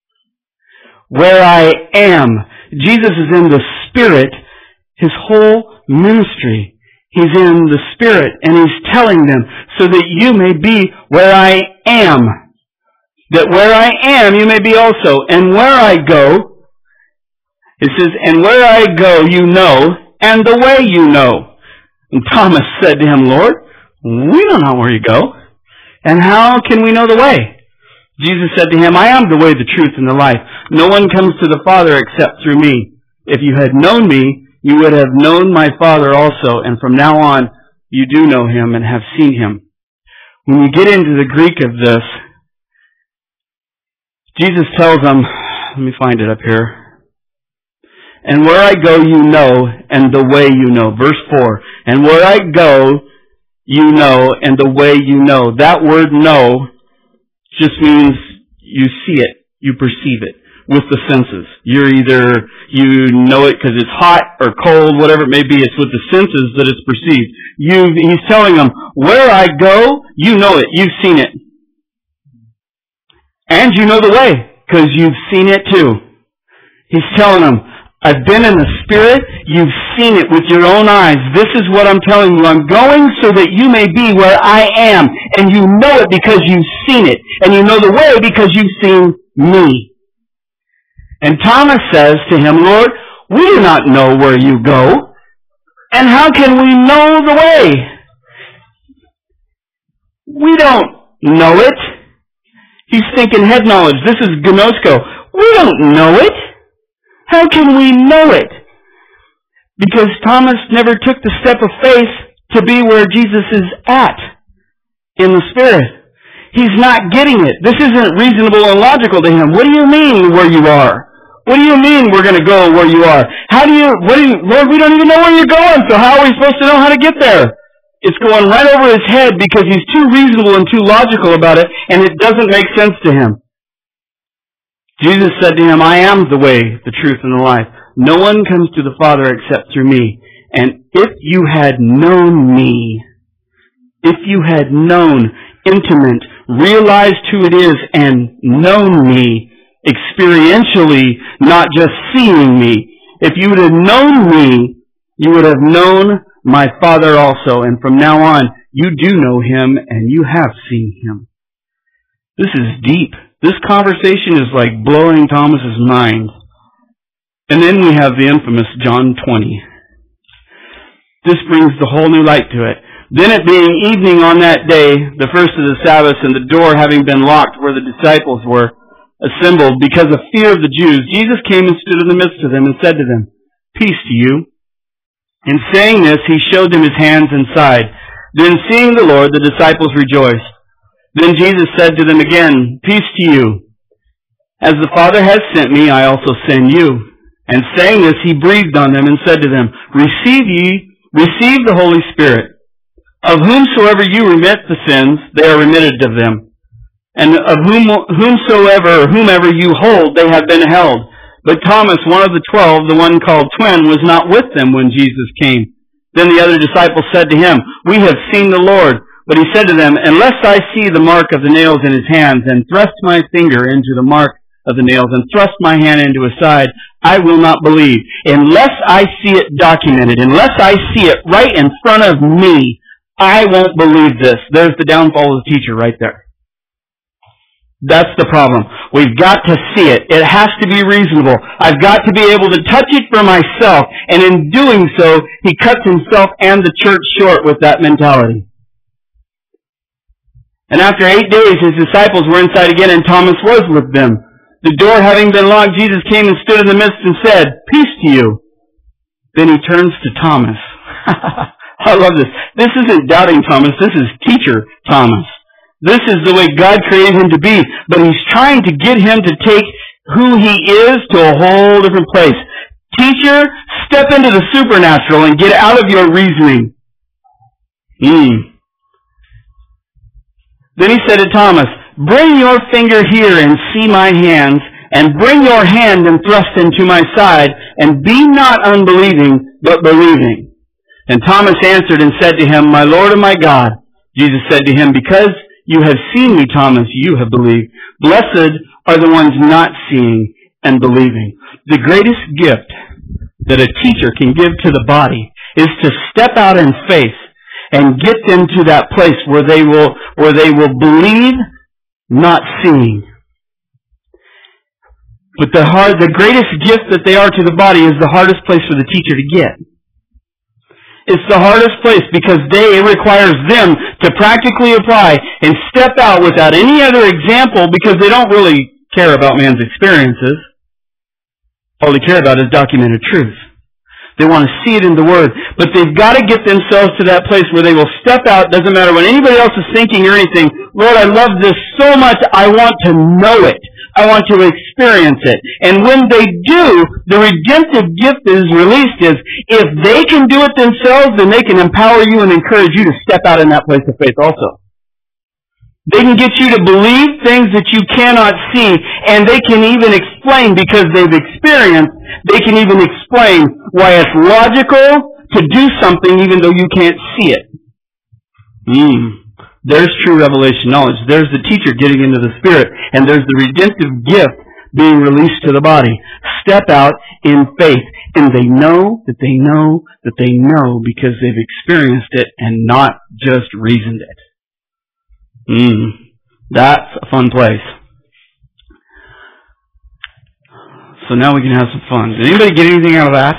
Where I am. Jesus is in the Spirit, his whole ministry. He's in the Spirit, and he's telling them, so that you may be where I am. That where I am, you may be also. And where I go, it says, and where I go, you know, and the way you know. And Thomas said to him, Lord, we don't know where you go. And how can we know the way? Jesus said to him, I am the way, the truth, and the life. No one comes to the Father except through me. If you had known me, you would have known my Father also, and from now on you do know him and have seen him. When you get into the Greek of this, Jesus tells them, let me find it up here. And where I go you know, and the way you know. Verse 4. And where I go you know, and the way you know. That word know just means you see it, you perceive it. With the senses. You know it because it's hot or cold, whatever it may be. It's with the senses that it's perceived. He's telling them, where I go, you know it. You've seen it. And you know the way because you've seen it too. He's telling them, I've been in the Spirit. You've seen it with your own eyes. This is what I'm telling you. I'm going so that you may be where I am. And you know it because you've seen it. And you know the way because you've seen me. And Thomas says to him, Lord, we do not know where you go, and how can we know the way? We don't know it. He's thinking head knowledge. This is gnosko. We don't know it. How can we know it? Because Thomas never took the step of faith to be where Jesus is at in the Spirit. He's not getting it. This isn't reasonable and logical to him. What do you mean where you are? What do you mean we're going to go where you are? Lord, we don't even know where you're going, so how are we supposed to know how to get there? It's going right over his head because he's too reasonable and too logical about it, and it doesn't make sense to him. Jesus said to him, I am the way, the truth, and the life. No one comes to the Father except through me. And if you had known me, if you had known, intimate, realized who it is, and known me, experientially, not just seeing me. If you would have known me, you would have known my Father also, and from now on you do know him and you have seen him. This is deep. This conversation is like blowing Thomas's mind. And then we have the infamous John 20. This brings the whole new light to it. Then it being evening on that day, the first of the Sabbath, and the door having been locked where the disciples were assembled because of fear of the Jews, Jesus came and stood in the midst of them and said to them, Peace to you. And saying this, he showed them his hands and side. Then seeing the Lord, the disciples rejoiced. Then Jesus said to them again, Peace to you. As the Father has sent me, I also send you. And saying this, he breathed on them and said to them, Receive the Holy Spirit. Of whomsoever you remit the sins, they are remitted of them. And of whomever you hold, they have been held. But Thomas, one of the 12, the one called Twin, was not with them when Jesus came. Then the other disciples said to him, We have seen the Lord. But he said to them, Unless I see the mark of the nails in his hands, and thrust my finger into the mark of the nails, and thrust my hand into his side, I will not believe. Unless I see it documented, unless I see it right in front of me, I won't believe this. There's the downfall of the teacher right there. That's the problem. We've got to see it. It has to be reasonable. I've got to be able to touch it for myself. And in doing so, he cuts himself and the church short with that mentality. And after 8 days, his disciples were inside again, and Thomas was with them. The door having been locked, Jesus came and stood in the midst and said, Peace to you. Then he turns to Thomas. I love this. This isn't doubting Thomas. This is teacher Thomas. This is the way God created him to be. But he's trying to get him to take who he is to a whole different place. Teacher, step into the supernatural and get out of your reasoning. Then he said to Thomas, Bring your finger here and see my hands, and bring your hand and thrust into my side, and be not unbelieving, but believing. And Thomas answered and said to him, My Lord and my God. Jesus said to him, Because you have seen me, Thomas, you have believed. Blessed are the ones not seeing and believing. The greatest gift that a teacher can give to the body is to step out in faith and get them to that place where they will believe, not seeing. But the greatest gift that they are to the body is the hardest place for the teacher to get. It's the hardest place because it requires them to practically apply and step out without any other example because they don't really care about man's experiences. All they care about is documented truth. They want to see it in the Word. But they've got to get themselves to that place where they will step out. Doesn't matter what anybody else is thinking or anything. Lord, I love this so much. I want to know it. I want to experience it. And when they do, the redemptive gift that is released is, if they can do it themselves, then they can empower you and encourage you to step out in that place of faith also. They can get you to believe things that you cannot see, and they can even explain, because they've experienced, they can even explain why it's logical to do something even though you can't see it. There's true revelation knowledge. There's the teacher getting into the Spirit, and there's the redemptive gift being released to the body. Step out in faith, and they know that they know that they know because they've experienced it and not just reasoned it. That's a fun place. So now we can have some fun. Did anybody get anything out of that?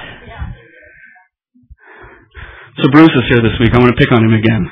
So Bruce is here this week. I want to pick on him again.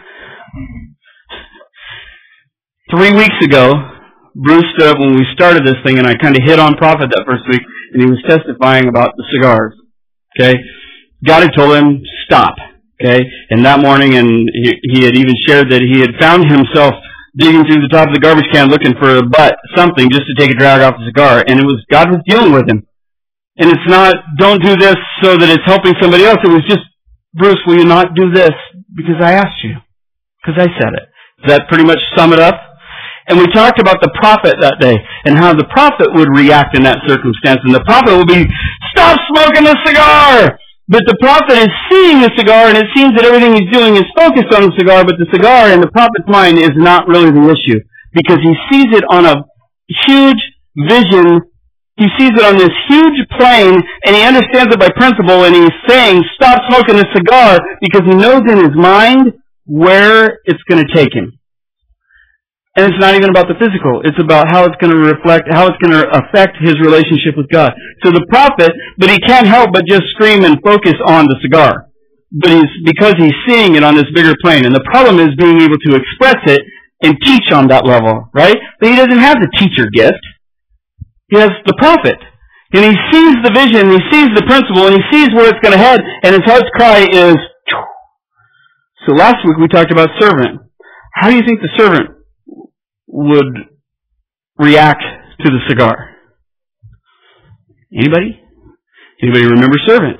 3 weeks ago, Bruce stood up when we started this thing, and I kind of hit on Prophet that first week, and he was testifying about the cigars. Okay? God had told him, stop. Okay? And that morning, and he had even shared that he had found himself digging through the top of the garbage can looking for a butt, something, just to take a drag off the cigar. And it was, God was dealing with him. And it's not, don't do this so that it's helping somebody else. It was just, Bruce, will you not do this? Because I asked you. Because I said it. Does that pretty much sum it up? And we talked about the prophet that day, and how the prophet would react in that circumstance. And the prophet would be, stop smoking the cigar! But the prophet is seeing the cigar, and it seems that everything he's doing is focused on the cigar, but the cigar in the prophet's mind is not really the issue. Because he sees it on a huge vision He sees it on this huge plane, and he understands it by principle, and he's saying, stop smoking a cigar, because he knows in his mind where it's going to take him. And it's not even about the physical. It's about how it's going to reflect, how it's going to affect his relationship with God. So the prophet, but he can't help but just scream and focus on the cigar. But because he's seeing it on this bigger plane. And the problem is being able to express it and teach on that level, right? But he doesn't have the teacher gift. He has the prophet. And he sees the vision, he sees the principle, and he sees where it's going to head, and his heart's cry is, so last week we talked about servant. How do you think the servant would react to the cigar? Anybody? Anybody remember servant?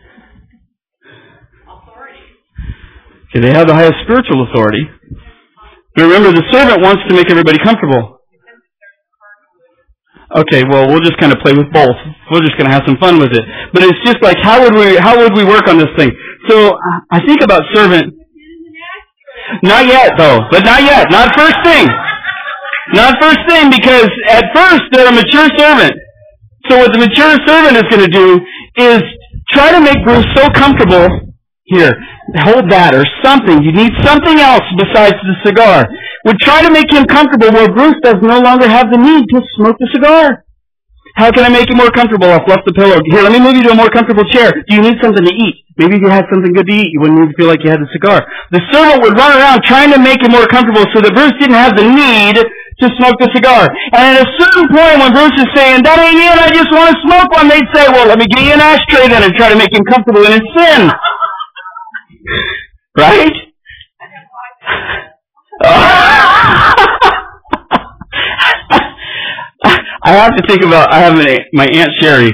Okay, they have the highest spiritual authority. But remember, the servant wants to make everybody comfortable. Okay, well, we'll just kind of play with both. We're just going to have some fun with it. But it's just like, how would we work on this thing? So, I think about servant. Not yet, though. But not yet. Not first thing. Not first thing, because at first, they're a mature servant. So what the mature servant is going to do is try to make Bruce so comfortable. Here, hold that, or something. You need something else besides the cigar. Would try to make him comfortable where Bruce does no longer have the need to smoke the cigar. How can I make you more comfortable? I'll fluff the pillow. Here, let me move you to a more comfortable chair. Do you need something to eat? Maybe if you had something good to eat, you wouldn't even feel like you had a cigar. The servant would run around trying to make him more comfortable so that Bruce didn't have the need to smoke the cigar. And at a certain point when Bruce is saying, that ain't it, I just want to smoke one, they'd say, well, let me get you an ashtray then, and try to make him comfortable in his sin. Right? I have to think about, my Aunt Sherry.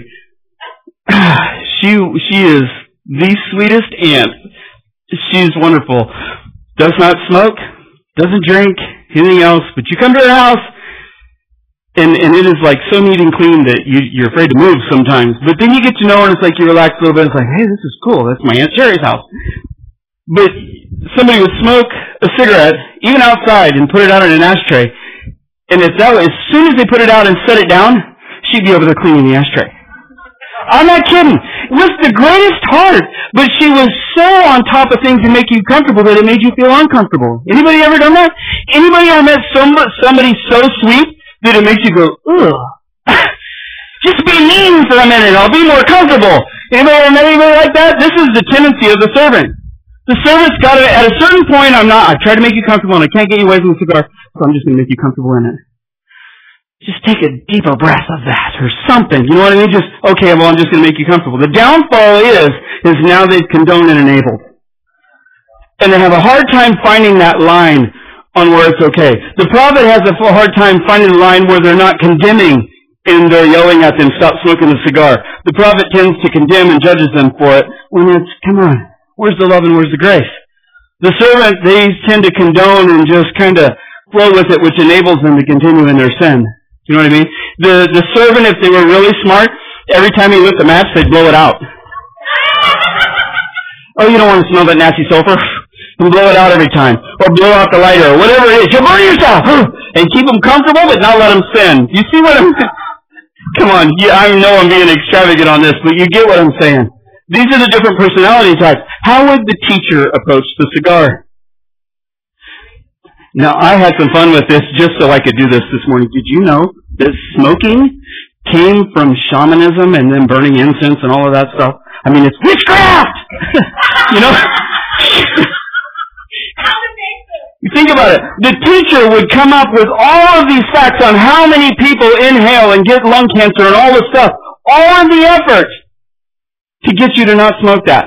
She is the sweetest aunt. She's wonderful. Does not smoke, doesn't drink, anything else, but you come to her house, and it is like so neat and clean that you're afraid to move sometimes. But then you get to know her, and it's like you relax a little bit. It's like, hey, this is cool. That's my Aunt Sherry's house. But somebody would smoke a cigarette, even outside, and put it out in an ashtray. And as soon as they put it out and set it down, she'd be over there cleaning the ashtray. I'm not kidding. It was the greatest heart. But she was so on top of things to make you comfortable that it made you feel uncomfortable. Anybody ever done that? Anybody ever met somebody so sweet that it makes you go, ugh? Just be mean for a minute. I'll be more comfortable. Anybody ever met anybody like that? This is the tendency of the servant. The servant's got to, at a certain point, I try to make you comfortable and I can't get you away from the cigar, so I'm just going to make you comfortable in it. Just take a deeper breath of that or something. You know what I mean? Just, okay, well, I'm just going to make you comfortable. The downfall is now they've condoned and enabled. And they have a hard time finding that line on where it's okay. The prophet has a hard time finding the line where they're not condemning and they're yelling at them, stop smoking the cigar. The prophet tends to condemn and judges them for it when it's, come on. Where's the love and where's the grace? The servant, they tend to condone and just kind of flow with it, which enables them to continue in their sin. You know what I mean? The servant, if they were really smart, every time he lit the match, they'd blow it out. Oh, you don't want to smell that nasty sulfur? And blow it out every time. Or blow out the lighter, or whatever it is. You'll burn yourself! And keep them comfortable, but not let them sin. You see what I'm saying? Come on, I know I'm being extravagant on this, but you get what I'm saying. These are the different personality types. How would the teacher approach the cigar? Now, I had some fun with this just so I could do this morning. Did you know that smoking came from shamanism and then burning incense and all of that stuff? I mean, it's witchcraft! You know? You think about it. The teacher would come up with all of these facts on how many people inhale and get lung cancer and all this stuff. All in the effort to get you to not smoke that.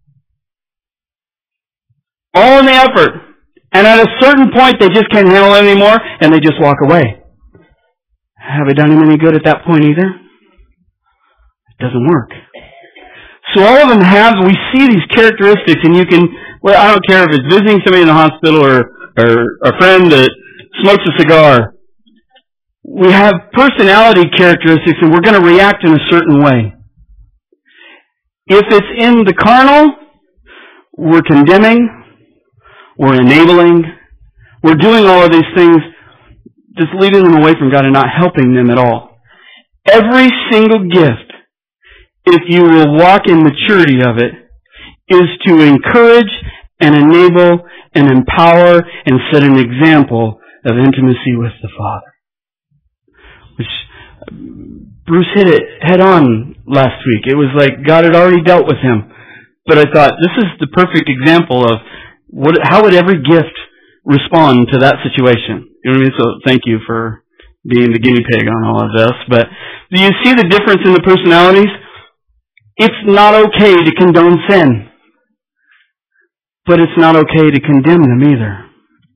All in the effort. And at a certain point, they just can't handle it anymore, and they just walk away. Have it done him any good at that point either? It doesn't work. So all of them we see these characteristics, and you can, well, I don't care if it's visiting somebody in the hospital or a friend that smokes a cigar. We have personality characteristics, and we're going to react in a certain way. If it's in the carnal, we're condemning, we're enabling, we're doing all of these things, just leading them away from God and not helping them at all. Every single gift, if you will walk in maturity of it, is to encourage and enable and empower and set an example of intimacy with the Father. Which Bruce hit it head on last week. It was like God had already dealt with him. But I thought, this is the perfect example of how would every gift respond to that situation. You know what I mean? So thank you for being the guinea pig on all of this. But do you see the difference in the personalities? It's not okay to condone sin. But it's not okay to condemn them either.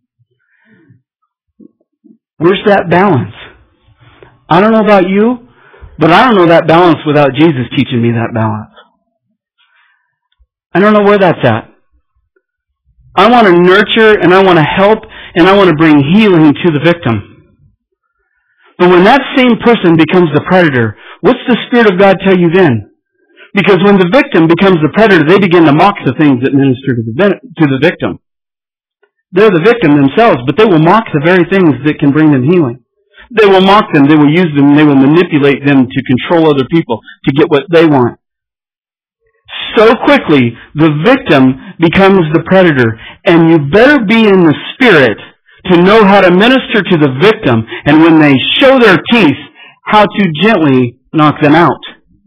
Where's that balance? I don't know about you, but I don't know that balance without Jesus teaching me that balance. I don't know where that's at. I want to nurture and I want to help and I want to bring healing to the victim. But when that same person becomes the predator, what's the Spirit of God tell you then? Because when the victim becomes the predator, they begin to mock the things that minister to the victim. They're the victim themselves, but they will mock the very things that can bring them healing. They will mock them, they will use them, they will manipulate them to control other people, to get what they want. So quickly, the victim becomes the predator, and you better be in the Spirit to know how to minister to the victim, and when they show their teeth, how to gently knock them out.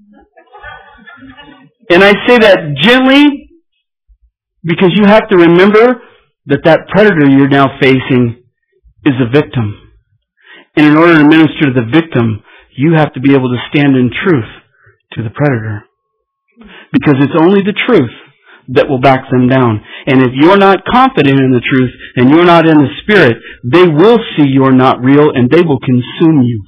And I say that gently because you have to remember that that predator you're now facing is a victim. And in order to minister to the victim, you have to be able to stand in truth to the predator. Because it's only the truth that will back them down. And if you're not confident in the truth and you're not in the Spirit, they will see you're not real and they will consume you.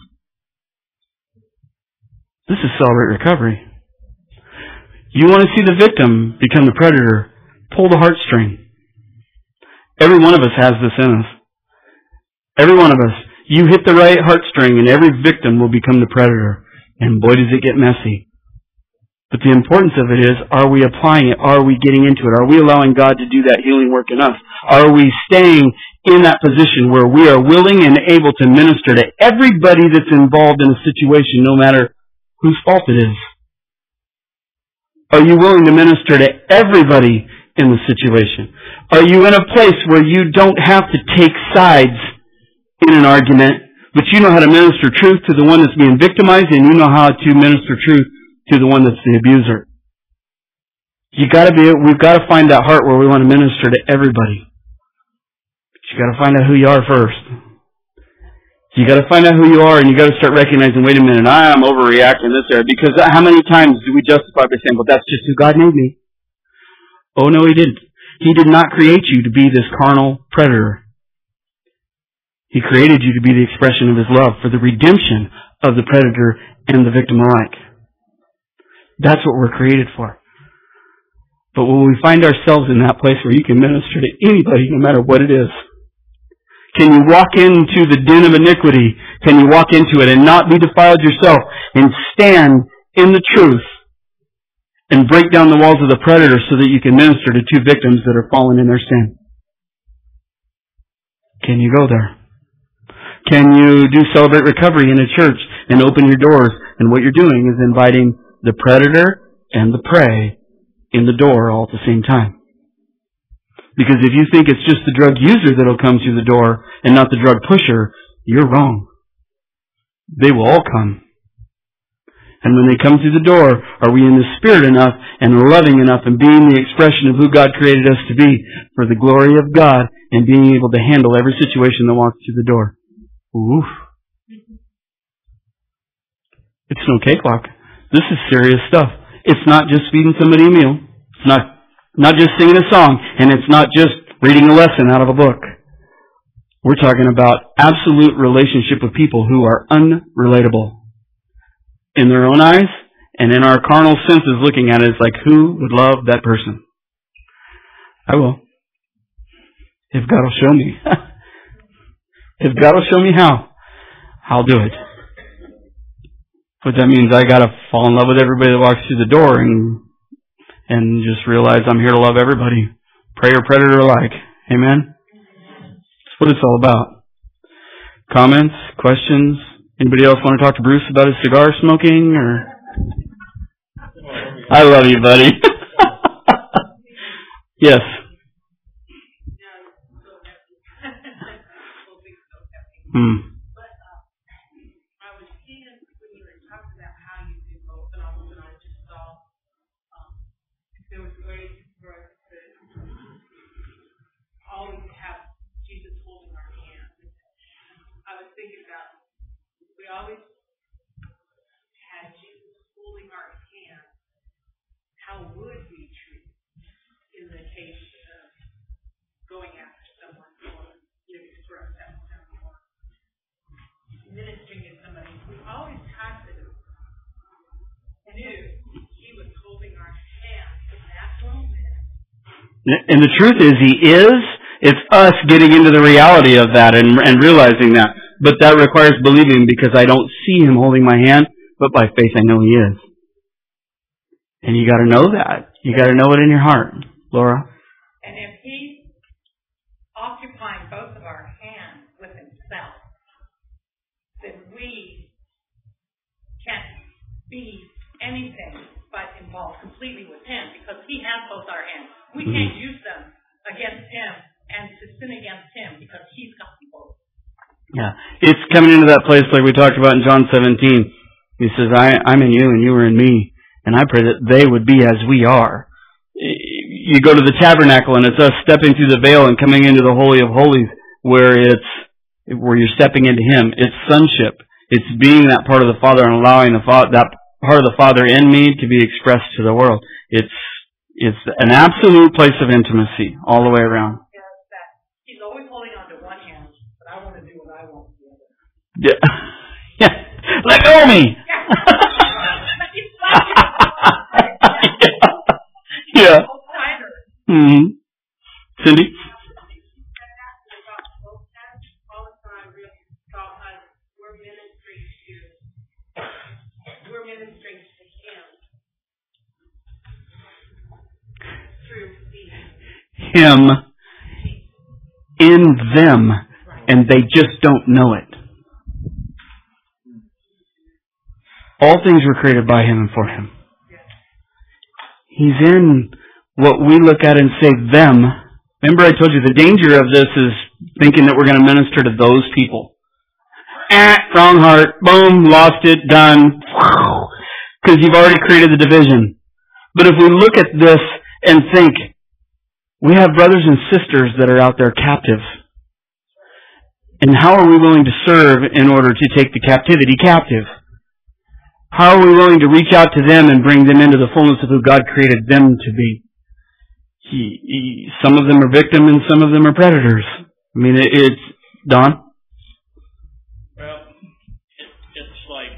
This is Celebrate Recovery. You want to see the victim become the predator, pull the heartstring. Every one of us has this in us. Every one of us. You hit the right heartstring and every victim will become the predator. And boy, does it get messy. But the importance of it is, are we applying it? Are we getting into it? Are we allowing God to do that healing work in us? Are we staying in that position where we are willing and able to minister to everybody that's involved in a situation, no matter whose fault it is? Are you willing to minister to everybody in the situation? Are you in a place where you don't have to take sides in an argument, but you know how to minister truth to the one that's being victimized and you know how to minister truth to the one that's the abuser? We've got to find that heart where we want to minister to everybody. But you got to find out who you are first. You got to find out who you are, and you got to start recognizing, wait a minute, I am overreacting in this area. Because how many times do we justify by saying, well, that's just who God made me? Oh, no, He didn't. He did not create you to be this carnal predator. He created you to be the expression of His love for the redemption of the predator and the victim alike. That's what we're created for. But when we find ourselves in that place where you can minister to anybody, no matter what it is, can you walk into the den of iniquity? Can you walk into it and not be defiled yourself and stand in the truth and break down the walls of the predator so that you can minister to two victims that are fallen in their sin? Can you go there? Can you do Celebrate Recovery in a church and open your doors? And what you're doing is inviting the predator and the prey in the door all at the same time. Because if you think it's just the drug user that'll come through the door and not the drug pusher, you're wrong. They will all come. And when they come through the door, are we in the Spirit enough and loving enough and being the expression of who God created us to be for the glory of God and being able to handle every situation that walks through the door? Oof. It's no cakewalk. This is serious stuff. It's not just feeding somebody a meal. It's not just singing a song. And it's not just reading a lesson out of a book. We're talking about absolute relationship with people who are unrelatable. In their own eyes and in our carnal senses looking at it, it's like, who would love that person? I will. If God will show me. If God will show me how, I'll do it. But that means I gotta fall in love with everybody that walks through the door and just realize I'm here to love everybody. Prayer, predator alike. Amen? That's what it's all about. Comments? Questions? Anybody else want to talk to Bruce about his cigar smoking? Or I love you, buddy. Yes. But I was seeing when you were talking about how you do both, and all of a sudden I just saw there was ways for us to always have Jesus holding our hand. I was thinking about we always had Jesus holding our hand. How would we treat in the case of going after someone or express that or ministering to somebody? We always had to knew he was holding our hand in that moment. And the truth is, he is. It's us getting into the reality of that and realizing that. But that requires believing, because I don't see him holding my hand, but by faith I know he is. And you got to know that. You got to know it in your heart, Laura. And if he's occupying both of our hands with himself, then we can't be anything but involved completely with him, because he has both our hands. We can't use them against him and to sin against him, because he's got them both. Yeah, it's coming into that place like we talked about in John 17. He says, I'm in you and you are in me, and I pray that they would be as we are. You go to the tabernacle and it's us stepping through the veil and coming into the Holy of Holies, where you're stepping into him. It's sonship. It's being that part of the Father and allowing that part of the Father in me to be expressed to the world. It's an absolute place of intimacy all the way around. He's always holding on to one hand, but I want to do what I want to do. Yeah. Let go of me! Yeah. Mm-hmm. Cindy? We're ministering to him through him in them, and they just don't know it. All things were created by him and for him. He's in what we look at and say them. Remember I told you the danger of this is thinking that we're going to minister to those people. Wrong heart. Boom. Lost it. Done. Because you've already created the division. But if we look at this and think, we have brothers and sisters that are out there captive. And how are we willing to serve in order to take the captivity captive? How are we willing to reach out to them and bring them into the fullness of who God created them to be? Some of them are victims and some of them are predators. I mean, it's... Don? Well, it's like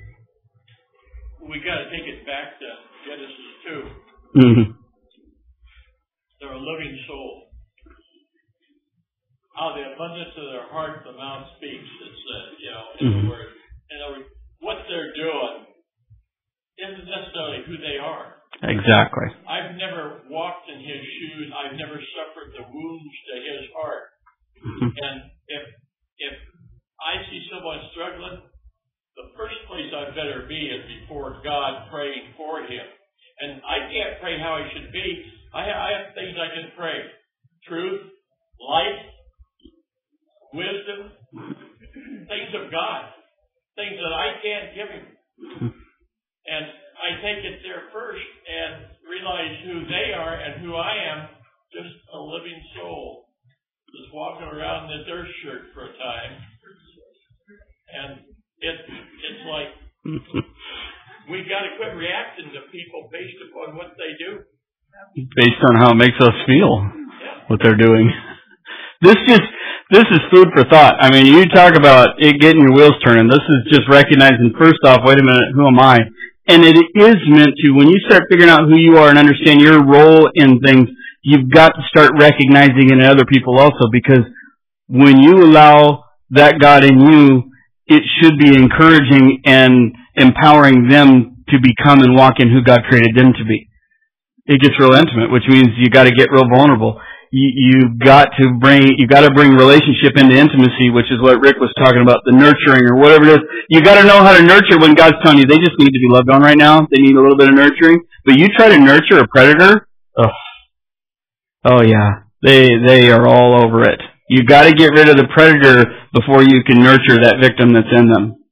we got to take it back to Genesis 2. Mm-hmm. They're a living soul. Out of the abundance of their heart, the mouth speaks. It says, in the Word. In other words, what they're doing isn't necessarily who they are. Exactly. I've never walked in his shoes. I've never suffered the wounds to his heart. And if I see someone struggling, the first place I'd better be is before God, praying for him. And I can't pray how he should be. I have things I can pray. Truth, light, wisdom, things of God. Things that I can't give him. And I take it there first and realize who they are and who I am, just a living soul, just walking around in a dirt shirt for a time. And it's like we got to quit reacting to people based upon what they do. Based on how it makes us feel, what they're doing. This is food for thought. I mean, you talk about it getting your wheels turning. This is just recognizing, first off, wait a minute, who am I? And it is meant to, when you start figuring out who you are and understand your role in things, you've got to start recognizing it in other people also, because when you allow that God in you, it should be encouraging and empowering them to become and walk in who God created them to be. It gets real intimate, which means you got to get real vulnerable. you've got to bring relationship into intimacy, which is what Rick was talking about, the nurturing or whatever it is. You got to know how to nurture when God's telling you they just need to be loved on right now. They need a little bit of nurturing. But you try to nurture a predator, oh yeah, they are all over it. You got to get rid of the predator before you can nurture that victim that's in them.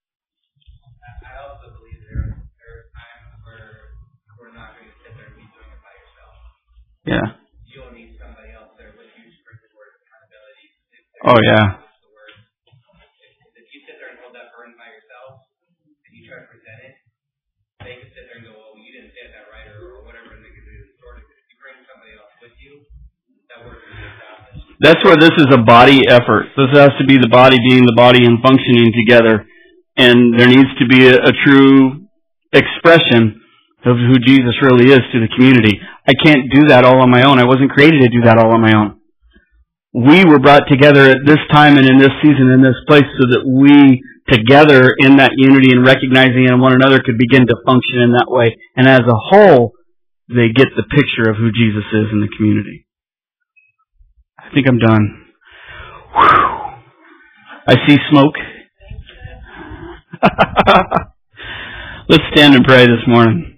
I also believe there are times where we're not going to sit there and be doing it by yourself. Yeah. You'll need somebody else there with you to spread the word of accountability. Oh yeah. If you sit there and hold that burden by yourself and you try to present it, they can sit there and go, "Oh, you didn't say that right," or whatever, and they can do the sort of. If you bring somebody else with you, that word will be established. That's where this is a body effort. This has to be the body being the body and functioning together. And there needs to be a true expression of who Jesus really is to the community. I can't do that all on my own. I wasn't created to do that all on my own. We were brought together at this time and in this season, in this place, so that we together in that unity and recognizing in one another could begin to function in that way. And as a whole, they get the picture of who Jesus is in the community. I think I'm done. Whew. I see smoke. Let's stand and pray this morning.